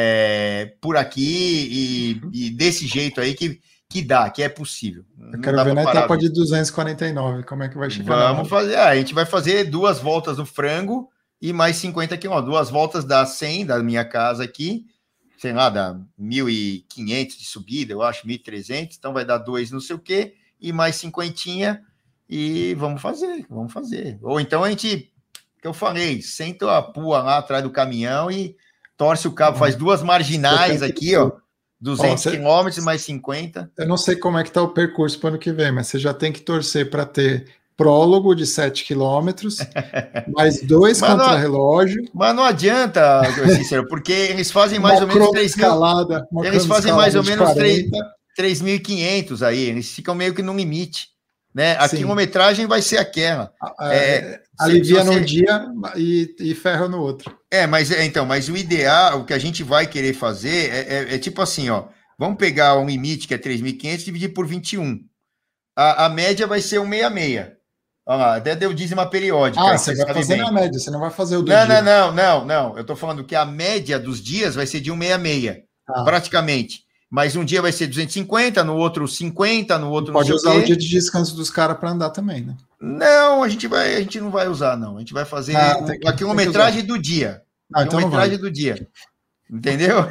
por aqui e desse jeito aí que dá, que é possível. Eu quero ver na etapa de 249, como é que vai chegar. Vamos fazer, a gente vai fazer 2 voltas no frango e mais 50 quilômetros. 2 voltas dá 100 da minha casa aqui, sei lá, dá 1.500 de subida, eu acho, 1.300, então vai dar 2 não sei o quê, e mais 50 e vamos fazer. Ou então a gente, que eu falei, senta a pua lá atrás do caminhão e torce o cabo, faz 2 marginais aqui, 200 quilômetros mais 50. Eu não sei como é que tá o percurso para o ano que vem, mas você já tem que torcer para ter prólogo de 7 quilômetros, mais 2 contra-relógio. Mas não adianta, Cícero, porque eles fazem mais ou menos 3.000. Eles fazem mais ou menos 3.500 aí, eles ficam meio que no limite. né? A quilometragem vai ser aquela. Alivia num dia e ferra no outro. Mas o ideal, o que a gente vai querer fazer é tipo assim, ó, vamos pegar um limite que é 3.500 e dividir por 21. A média vai ser 166. Olha lá, até deu dízima periódica. Você vai fazer na média, você não vai fazer o do dia. Não. Eu tô falando que a média dos dias vai ser de 166, praticamente. Mas um dia vai ser 250, no outro 50, no outro pode usar o dia de descanso dos caras para andar também, né? Não, a gente não vai usar, não. A gente vai fazer a quilometragem do dia. A quilometragem do dia. Entendeu?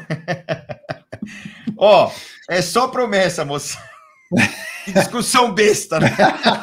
Ó, é só promessa, moça. Que discussão besta, né?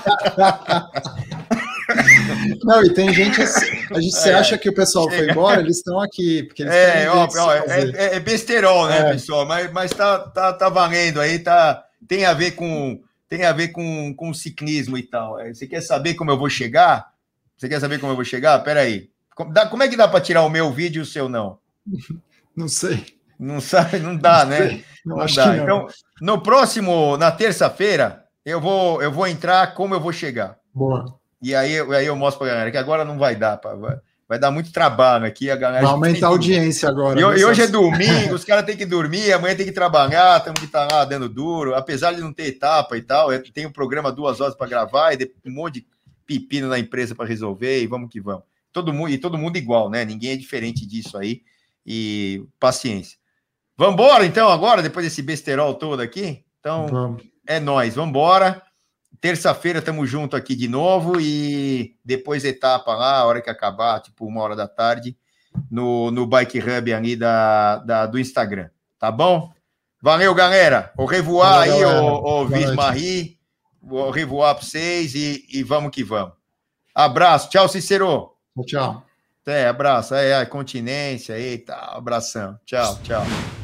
Não, e tem gente assim, você acha que o pessoal foi embora, eles estão aqui, porque eles é besterol, né, pessoal? Mas tá valendo aí, tem a ver com ciclismo e tal. Você quer saber como eu vou chegar? Pera aí. Como é que dá para tirar o meu vídeo e o seu não? Não sei. Não sabe? Não dá, né? Não dá. Então, na terça-feira, eu vou entrar como eu vou chegar. Boa. E aí eu mostro pra galera que agora não vai dar, vai dar muito trabalho aqui. A galera vai aumentar a audiência agora. E hoje é domingo, os caras têm que dormir, amanhã tem que trabalhar, temos que estar lá dando duro. Apesar de não ter etapa e tal, tem um programa 2 horas para gravar e um monte de pepino na empresa para resolver e vamos que vamos. Todo mundo igual, né? Ninguém é diferente disso aí. E paciência. Vamos embora, então, agora, depois desse besterol todo aqui? Então, é nóis, vamos embora. Terça-feira estamos juntos aqui de novo e depois etapa lá, a hora que acabar, tipo 1h da tarde, no Bike Hub ali do Instagram, tá bom? Valeu, galera. Au revoir aí, o Vismarie. Au revoir para vocês e vamos que vamos. Abraço. Tchau, Cícero. Tchau. Abraço. Continência. Eita, abração. Tchau.